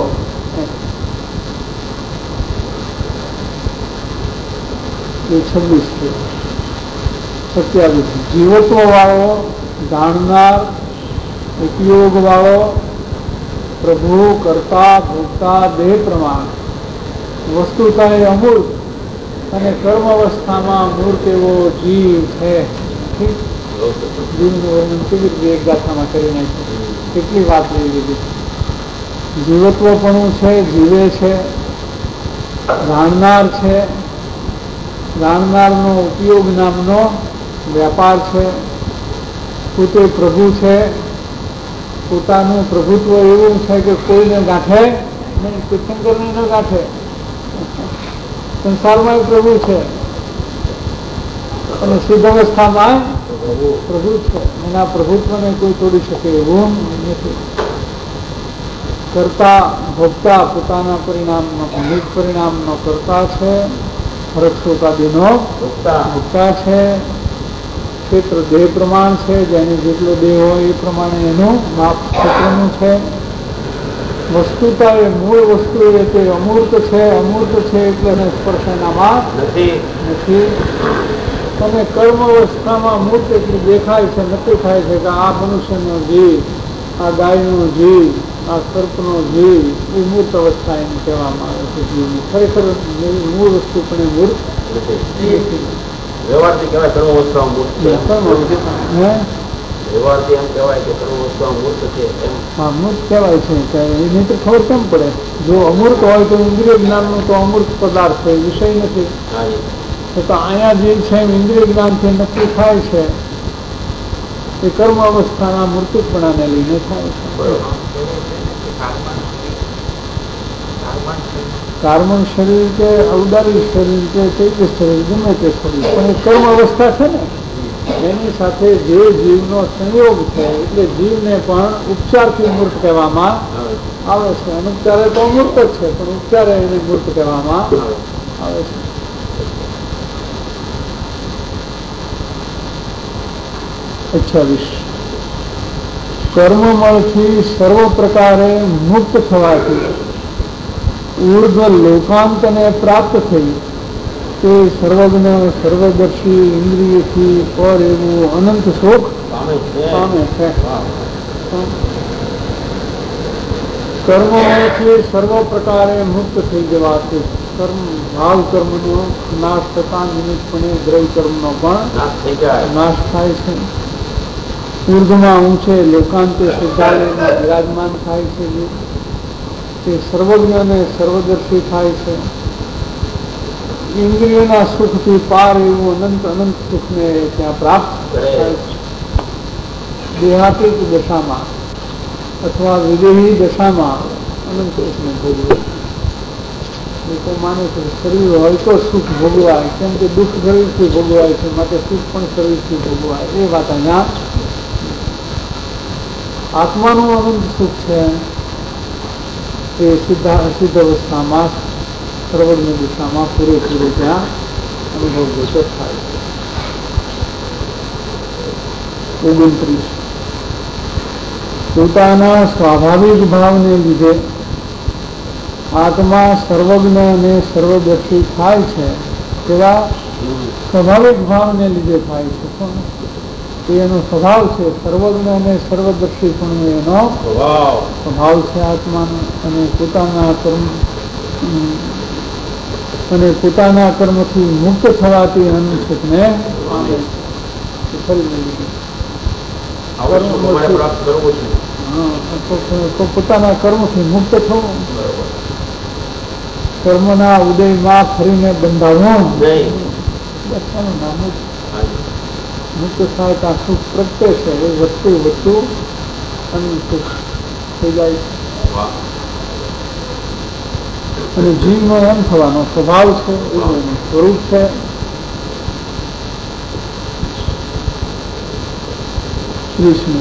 એ 26 છે. 27, જીવત્વ વાળો, જાણનાર, ઉપયોગ વાળો, પ્રભુ, કર્તા, ભોગતા, દેહ પ્રમાણ, વસ્તુતા એ અમૂર્ત અને કર્મ અવસ્થામાં મૂર્ત એવો જીવ છે. જીવનું વર્ણન કેવી રીતે એક ગાથામાં કરી નાખ્યું, કેટલી વાત લઈ લીધી. જીવત્વપણું છે, જીવે છે, જાણનાર છે, જાણનારનો ઉપયોગ નામનો વ્યાપાર છે, પોતે પ્રભુ છે, પોતાનું પ્રભુત્વ એવું છે કે કોઈને ગાંઠે નહીં, તીર્થંકરને ન ગાંઠે. સંસારમાં પ્રભુ છે અને સિદ્ધ અવસ્થામાં પ્રભુ છે. એના પ્રભુત્વને કોઈ તોડી શકે એવું નથી. કરતા, ભોગતા, પોતાના પરિણામનો, નિજ પરિણામનો કરતા છે. હરક્ષોકાદીનો ભોગતા છે. ક્ષેત્ર દેહ પ્રમાણ છે, જેને જેટલો દેહ હોય એ પ્રમાણે એનું માપ ક્ષેત્રનું છે. વસ્તુતા એ મૂળ વસ્તુ એ તે અમૂર્ત છે. અમૂર્ત છે એટલે એને સ્પર્શ એનામાં નથી. અને કર્મ અવસ્થામાં મૂર્ત એટલું દેખાય છે, નક્કી થાય છે કે આ મનુષ્યનો જીવ, આ ગાયનો જીવ, આ સર્પનો જીવ, એ મૂર્ત અવસ્થા એને કહેવામાં આવે છે. જીવની ખરેખર મૂળ વસ્તુ પણ એ મૂર્ત વ્યવહારથી કહેવાય કર્મ વસ્તુ મૂર્ત છે. વ્યવહારથી એમ કહેવાય કે કર્મ વસ્તુ મૂર્ત છે. હા, મૂર્ત કહેવાય છે. એની તો ખબર કેમ પડે? જો અમૂર્ત હોય તો ઇન્દ્રિય જ્ઞાનનો તો અમૂર્ત પદાર્થ છે, વિષય નથી. તો અહીંયા જે છે ઇન્દ્રિય જ્ઞાનથી નક્કી થાય છે એ કર્મ અવસ્થાના મૂર્તિપણાને લઈને થાય છે. કાર્બન શરીર કે અવદારી શરીર કે તેજસ શરીર, ગમે તે શરીર, પણ એ કર્મ અવસ્થા છે ને, એની સાથે જે જીવનો સંયોગ છે એટલે જીવને પણ ઉપચારથી મૂર્ત કહેવામાં આવે છે. અનુપચારે તો અમૂર્ત જ છે, પણ ઉપચારે એને મૂર્ત કહેવામાં આવે છે. કર્મમળથી સર્વ પ્રકારે મુક્ત થવાથી ઉર્ધ્વ લોકાંતને પ્રાપ્ત થઈ તે સર્વજ્ઞ, સર્વદર્શી, ઇન્દ્રિયથી પર એવું અનંત સુખ પામે છે. કર્મમળથી સર્વ પ્રકારે મુક્ત થઈ જવાથી ભાવ કર્મનો નાશ થતા નિમિત્તપણે દ્રવ્ય કર્મનો પણ નાશ થાય છે. ઉર્ધમાં ઊંચે લોકાંતે સિદ્ધાલયમાં વિરાજમાન થાય છે. તે સર્વજ્ઞ અને સર્વદર્શી થાય છે. ઇન્દ્રિયોના સુખથી પાર એવું અનંત સુખને ત્યાં પ્રાપ્ત થાય છે. દેહાતીત દશામાં અથવા વિદેહી દશામાં અનંત સુખને ભોગવે. લોકો માને છે શરીર હોય તો સુખ ભોગવાય, કેમ કે દુઃખ શરીરથી ભોગવાય છે, માટે સુખ પણ શરીરથી ભોગવાય. એ વાત અહીંયા આત્માનું અનંત સુખ છે એ સિદ્ધ અવસ્થામાં સર્વજ્ઞ દિશામાં પૂરેપૂરે ત્યાં અનુભવ જોતો થાય છે. 29 પોતાના સ્વાભાવિક ભાવને લીધે આત્મા સર્વજ્ઞ અને સર્વદર્શી થાય છે. તેવા સ્વાભાવિક ભાવને લીધે થાય છે. એનો સ્વભાવ છે. સર્વજ્ઞ અને સર્વદર્શી પણ એનો સ્વભાવ છે આત્માનો. અને પોતાના કર્મથી મુક્ત થવાથી અનંત સુખને પામે છે. પોતાના કર્મથી મુક્ત થવું, કર્મના ઉદયમાં ફરીને બંધાવવું બધાનું નામ જ મુક્ત થાય ત્યાં સુખ પ્રગટે છે. એ વધતું અનંત સુખ થઈ જાય છે. અને જીવનો એમ થવાનો સ્વભાવ છે, એનું સ્વરૂપ છે. કૃષ્ણ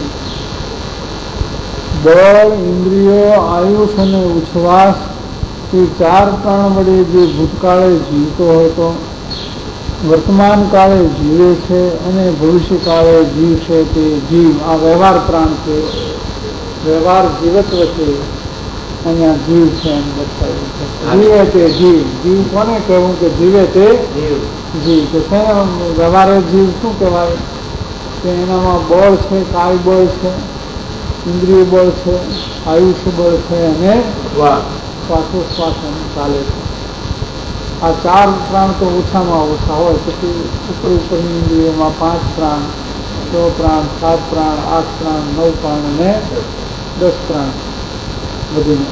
બળ, ઇન્દ્રિયો, આયુષ અને ઉચ્છ્વાસ એ 4 પ્રાણ વડે જે ભૂતકાળે જીવતો હતો, વર્તમાન કાળે જીવે છે અને ભવિષ્ય કાળે જીવશે તે જીવ. આ વ્યવહાર પ્રાણ છે. વ્યવહાર જીવત્વ છે. અહીંયા જીવ છે એમ બતાવ્યું છે. જીવે તે જીવ. જીવ કોને કહેવું કે જીવે તે જીવ? તો છે વ્યવહારે જીવ શું કહેવાય કે એનામાં બળ છે, કાય બળ છે, ઇન્દ્રિય બળ છે, આયુષ્ય બળ છે અને શ્વાસોશ્વાસ ચાલે છે. આ 4 પ્રાણ તો ઓછામાં ઓછા હોય. પછી ઉપરની ઇન્દ્રિયોમાં 5 પ્રાણ, 6 પ્રાણ, 7 પ્રાણ, 8 પ્રાણ, 9 પ્રાણ અને 10 પ્રાણ બધીને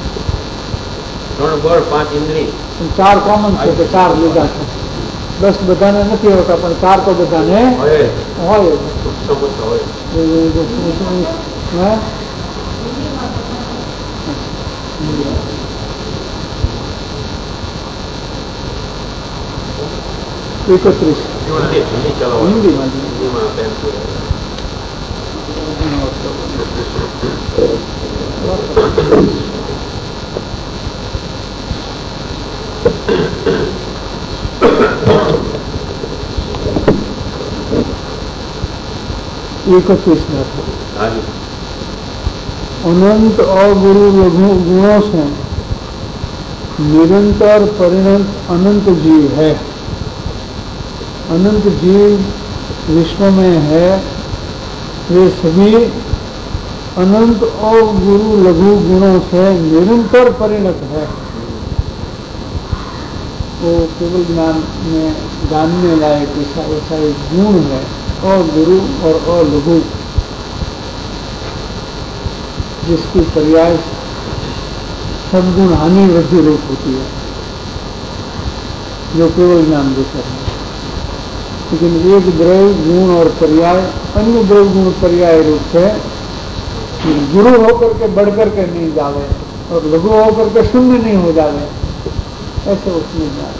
4 કોમન છે કે 4 લીધા છે. 10 બધાને નથી હોતા પણ 4 તો બધાને હોય. 31 હિન્દીમાં अनंत अगुरु लघु गुणों से निरंतर परिणत अनंत जीव है. अनंत जीव विश्व में है. वे सभी अनंत और गुरु लघु गुणों से निरंतर परिणत है. वो केवल ज्ञान में जानने लायक ऐसा एक गुण है. अगुरु और अलघु, जिसकी पर्याय सद्गुण हानि वृद्धि रूप होती है, जो केवल ज्ञान देकर है. लेकिन एक द्रव्य गुण और पर्याय अन्य द्रव्य गुण पर्याय रूप से गुरु होकर के बढ़कर के नहीं जावे और लघु होकर के शून्य नहीं हो जावे, ऐसे उसमें ज्ञान.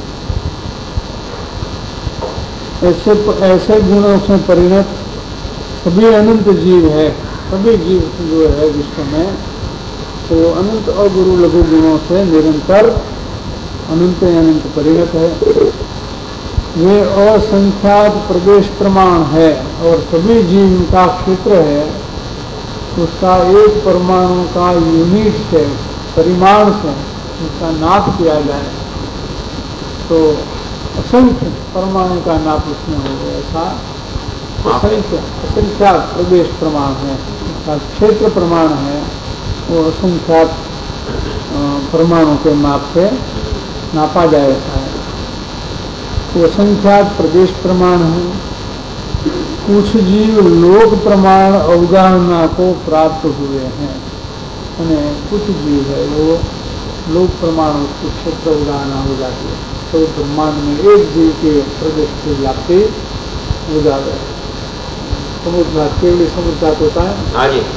ऐसे गुणों से परिणत सभी अनंत जीव है. सभी जीव जो है विश्व में तो अनंत और गुरु लघु गुणों से निरंतर अनंत परिणत है. वे असंख्यात प्रदेश प्रमाण है और सभी जीव का क्षेत्र है. उसका एक परमाणु का यूनिट से, परिमाण से उसका नाप किया जाए तो असंख्य परमाणु का नाप उसमें हो गया. ऐसा असंख्यात प्रदेश प्रमाण है. उसका क्षेत्र प्रमाण है. वो असंख्यात परमाणु के माप से नापा जाए ऐसा है. वो असंख्यात प्रदेश प्रमाण है. कुछ जीव लोक प्रमाण अवगाहना को प्राप्त हुए हैं और कुछ जीव है वो लोक प्रमाण उसकी क्षेत्र अवगाहना हो जाती है. तो ब्रह्मांड में एक जीव के प्रदेश की व्याप्ति हो जाए. समुद्र केवली समुद्र होता है. हाँ जी.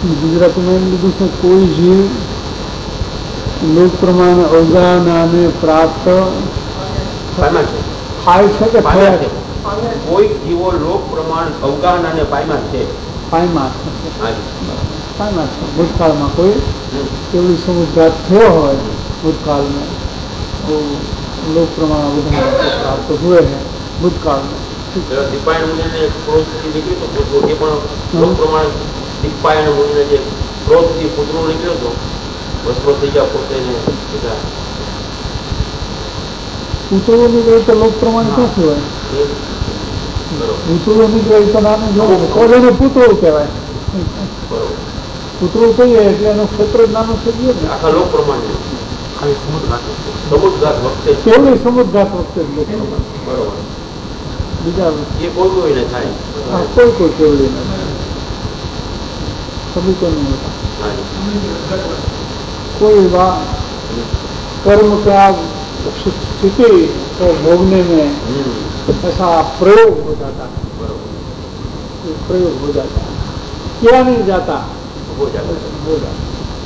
ગુજરાતીમાં એમ લીધું છે કોઈ જીવ લોક પ્રમાણે અવગાહનાને પ્રાપ્ત પામ્યા છે. થાય છે કે પામ્યા થયા છે. કોઈ જીવો લોક પ્રમાણ અવગાહનાને પામ્યા છે. પામ્યા છે હાજી. પામ્યા છે ભૂતકાળમાં કોઈ હમ. એવડી સમુદ્રાત થયો હોય ભૂતકાળમાં वो लोक प्रमाण अवधान प्राप्त हुए हैं भूतकाल में. પેલા દીપાયન મુનિને ક્રોધથી નીકળ્યું તો પુત્રો એ પણ લોક પ્રમાણ દીપાયન મુનિને જે ક્રોધથી પુત્રો નીકળ્યો હતો વસ્ત્રો થઈ ગયા પોતે ને બધા પૂતળો નીકળે તો લોક પ્રમાણ ક્યાંથી હોય? પૂતળો નીકળે તો નાનું જોડે એને પૂતળું કહેવાય. બરોબર પૂતળું કહીએ એટલે એનું ક્ષેત્ર જ નાનું થઈ ગયું ને. આખા લોક પ્રમાણ ખાલી સમુદ્ર સમુદ્રઘાત વખતે કેવડી સમુદ્રાત વખતે જ લોક પ્રમાણ. બરોબર બીજા એ કોઈ કોઈને થાય. કોઈ કેવડી નથી सभी को नहीं होता. कोई कर्म का स्थिति को भोगने में ऐसा प्रयोग हो जाता है. प्रयोग हो जाता है, किया नहीं जाता, हो जाता है. हो जाता.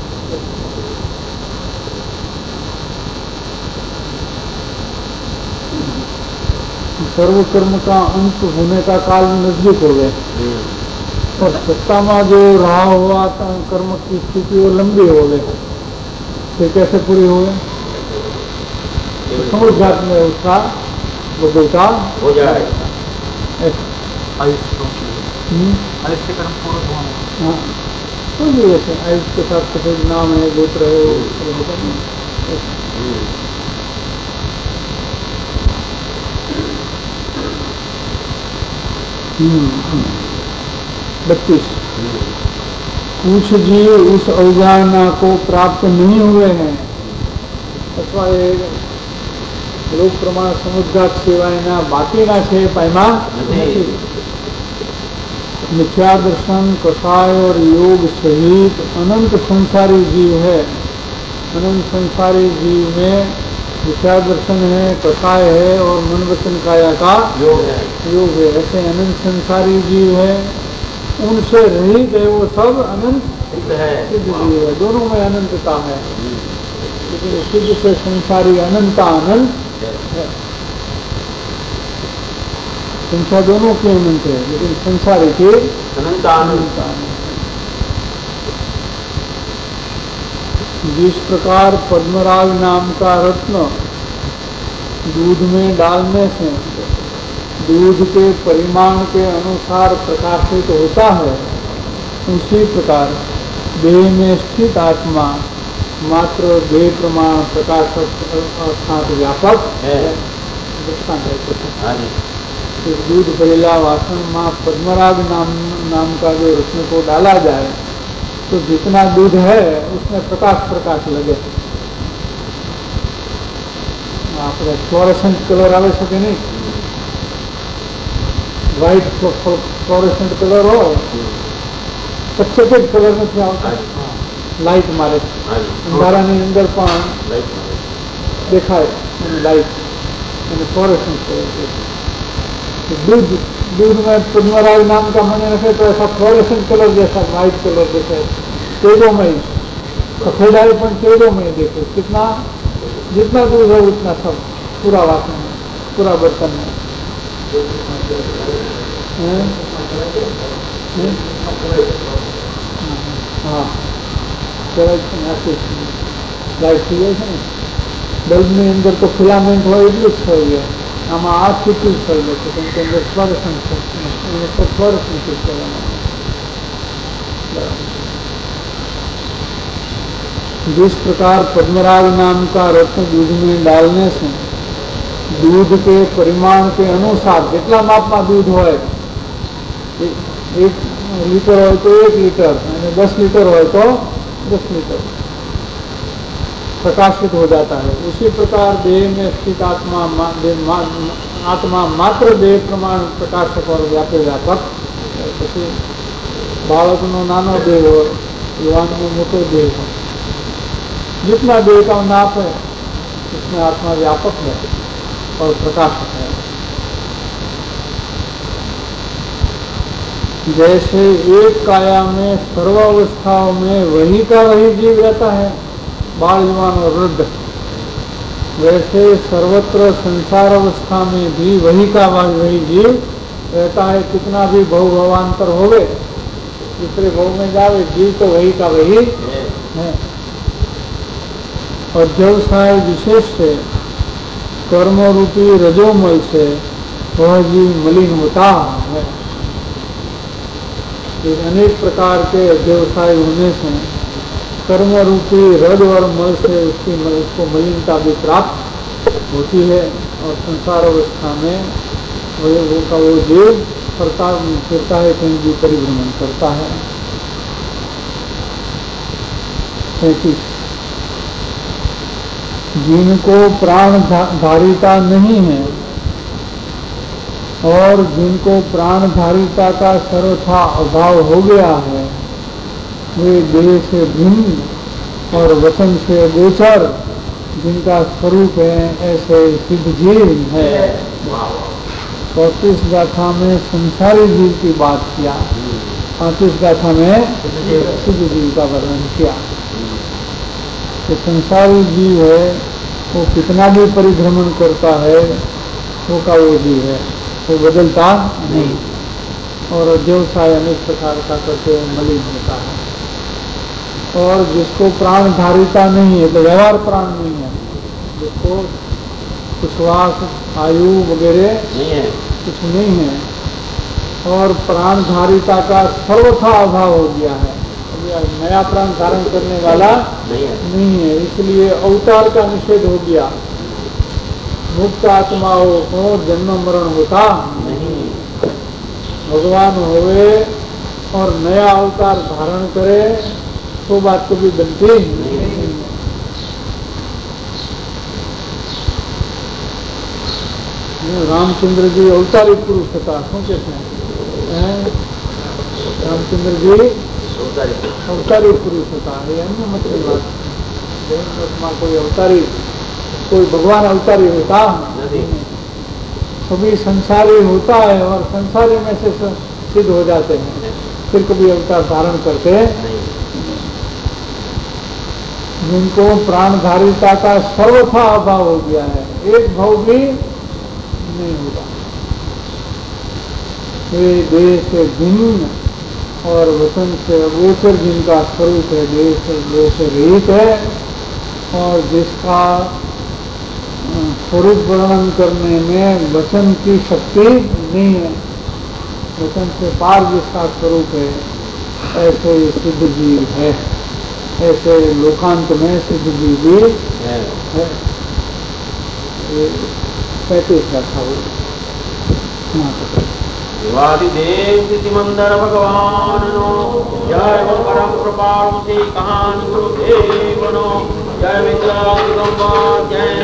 सर्व कर्म का अंत होने का काल नजदीक हो गए और सत्ता में जो रहा हुआ कर्म की स्थिति वो लंबी हो गई. फिर कैसे पूरी हो गई? समुद्रात में उसका बदलता हो जाए. आयुष्य कर्म पूर्ण हुआ. हाँ कोई भी ऐसे आयुष के साथ सफेद नाम है गोत्र है वो होता नहीं. 32 कुछ जीव उस अवगाहना को प्राप्त नहीं हुए हैं अथवा लोक प्रमाण समुद्रात सिवायना बाकीना छे पायमा नहीं. मिथ्या दर्शन कषाय और योग सहित अनंत संसारी जीव है. अनंत संसारी जीव में मिथ्या दर्शन है, कषाय है और मन वचन काया का योग है. ऐसे अनंत संसारी जीव है. उनसे रहित है वो सब अनंत सिद्ध जीव है. दोनों में अनंतता है लेकिन सिद्ध से संसारी अनंता अनंत है. संसार दोनों की अनंत है लेकिन संसारी की अनंता अनंत. जिस प्रकार पद्मराग नाम का रत्न दूध में डालने से दूध के परिमाण के अनुसार प्रकाशित होता है उसी प्रकार देह में स्थित आत्मा मात्र देह प्रमाण प्रकाशक अर्थात व्यापक है. इस दूध भरेला वासन में पद्मराग नाम का जो रत्न को डाला जाए तो जितना दूध है उसमें प्रकाश लगे. આપણે ફ્લોરેસન્ટ કલર આવે છે કે નહીં? વ્હાઇટ ફ્લોરેસન્ટ કલર હોય સચેત કલર નથી આવતા, લાઇટ મારે અંધારાની અંદર પણ દેખાય અને લાઇટ અને ફ્લોरेसेंट कलर. दूध में पद्मराग नाम का मैंने रखे तो ऐसा फ्लोरेसेंट कलर जैसा व्हाइट कलर जैसा तेजोमय सफेदाई पण तेजोमय देखे. कितना जितना दूध है उतना सब पूरा वासन में पूरा बर्तन में. हाँ लाइट थी जाए है. बल्ब में अंदर तो फिलामेंट हो એટલું જ થઈ ગયું. આમાં આ છૂટું થઈ ગયું છે કેમ કે અંદર ફ્લોરેસન્ટ કહેવામાં. जिस प्रकार पद्मराग नाम का रत्न दूध में डालने से दूध के परिमाण के अनुसार जितना माप में दूध हो 1 लीटर हो तो 1 लीटर 10 लीटर हो तो 10 लीटर प्रकाशित हो जाता है. उसी प्रकार देह में स्थित आत्मा मात्र देह प्रमाण प्रकाशक और व्यापक. પછી બાળકનો નાનો દેહ હોય, યુવાનનો મોટો દેહ હોય, जितना देह का नाप है उसमें आत्मा व्यापक है और प्रकाशक है. जैसे एक काया में सर्वावस्थाओं में वही का वही जीव रहता है, बाल जवान और वृद्ध, वैसे सर्वत्र संसार अवस्था में भी वही का वही जीव रहता है। कितना भी भव भवांतर होवे, दूसरे भव में जावे, जीव तो वही का वही है। और व्यवसाय विशेष से कर्म रूपी रजोमल से वह जीव मलिन होता है। अनेक प्रकार के व्यवसाय होने से कर्म रूपी रज और मल से उसको मलिनता भी प्राप्त होती है। और संसार अवस्था में वो जीव फिरता है, कहीं भी परिभ्रमण करता है। 35 जिनको प्राण धारिता नहीं है और जिनको प्राण धारिता का सर्वथा अभाव हो गया है, वे देह से भिन्न और वचन से गोचर जिनका स्वरूप है, ऐसे सिद्ध जीव है। 34 गाथा में संसारी जीव की बात किया, 35 गाथा में सिद्ध जीव का वर्णन किया। कि संसारी जीव है वो कितना भी परिभ्रमण करता है, वो का वो जीव है, वो बदलता नहीं। और व्यवसाय अनेक प्रकार का करके मलिन होता है। और जिसको प्राण धारिता नहीं है, तो व्यवहार प्राण नहीं है, जिसको विश्वास आयु वगैरह कुछ नहीं है और प्राण धारिता का सर्वथा अभाव हो गया है, नया प्राण धारण करने वाला नहीं है, इसलिए अवतार का निषेध हो गया। मुक्त आत्माओं को जन्म मरण होता नहीं। भगवान होवे और नया अवतार धारण करे तो बात कभी बनती नहीं। रामचंद्र जी अवतारी पुरुष था, क्यों कहते हैं? रामचंद्र जी अवतारी पुरुष था, ये अन्य मतलब बात। कोई अवतारी, कोई भगवान अवतारी होता नहीं, सभी संसारी होता है और संसारी में से सिद्ध हो जाते हैं, फिर कभी अवतार धारण करते नहीं। जिनको प्राणधारिता का सर्वथा अभाव हो गया है, एक भाव भी नहीं होगा, वे देह से भिन्न और वचन से अगोचर जिनका स्वरूप है, देह से रहित है और जिसका स्वरूप वर्णन करने में वचन की शक्ति नहीं है, वचन से पार जिसका स्वरूप है, ऐसे सिद्ध जीव है। ऐसे लोकांत में सिद्ध जीव भी है। 35 का था वो। देव मंदर भगवान नो जय परम कृपाणु से कहानी गुरुदेव नो जय मित्र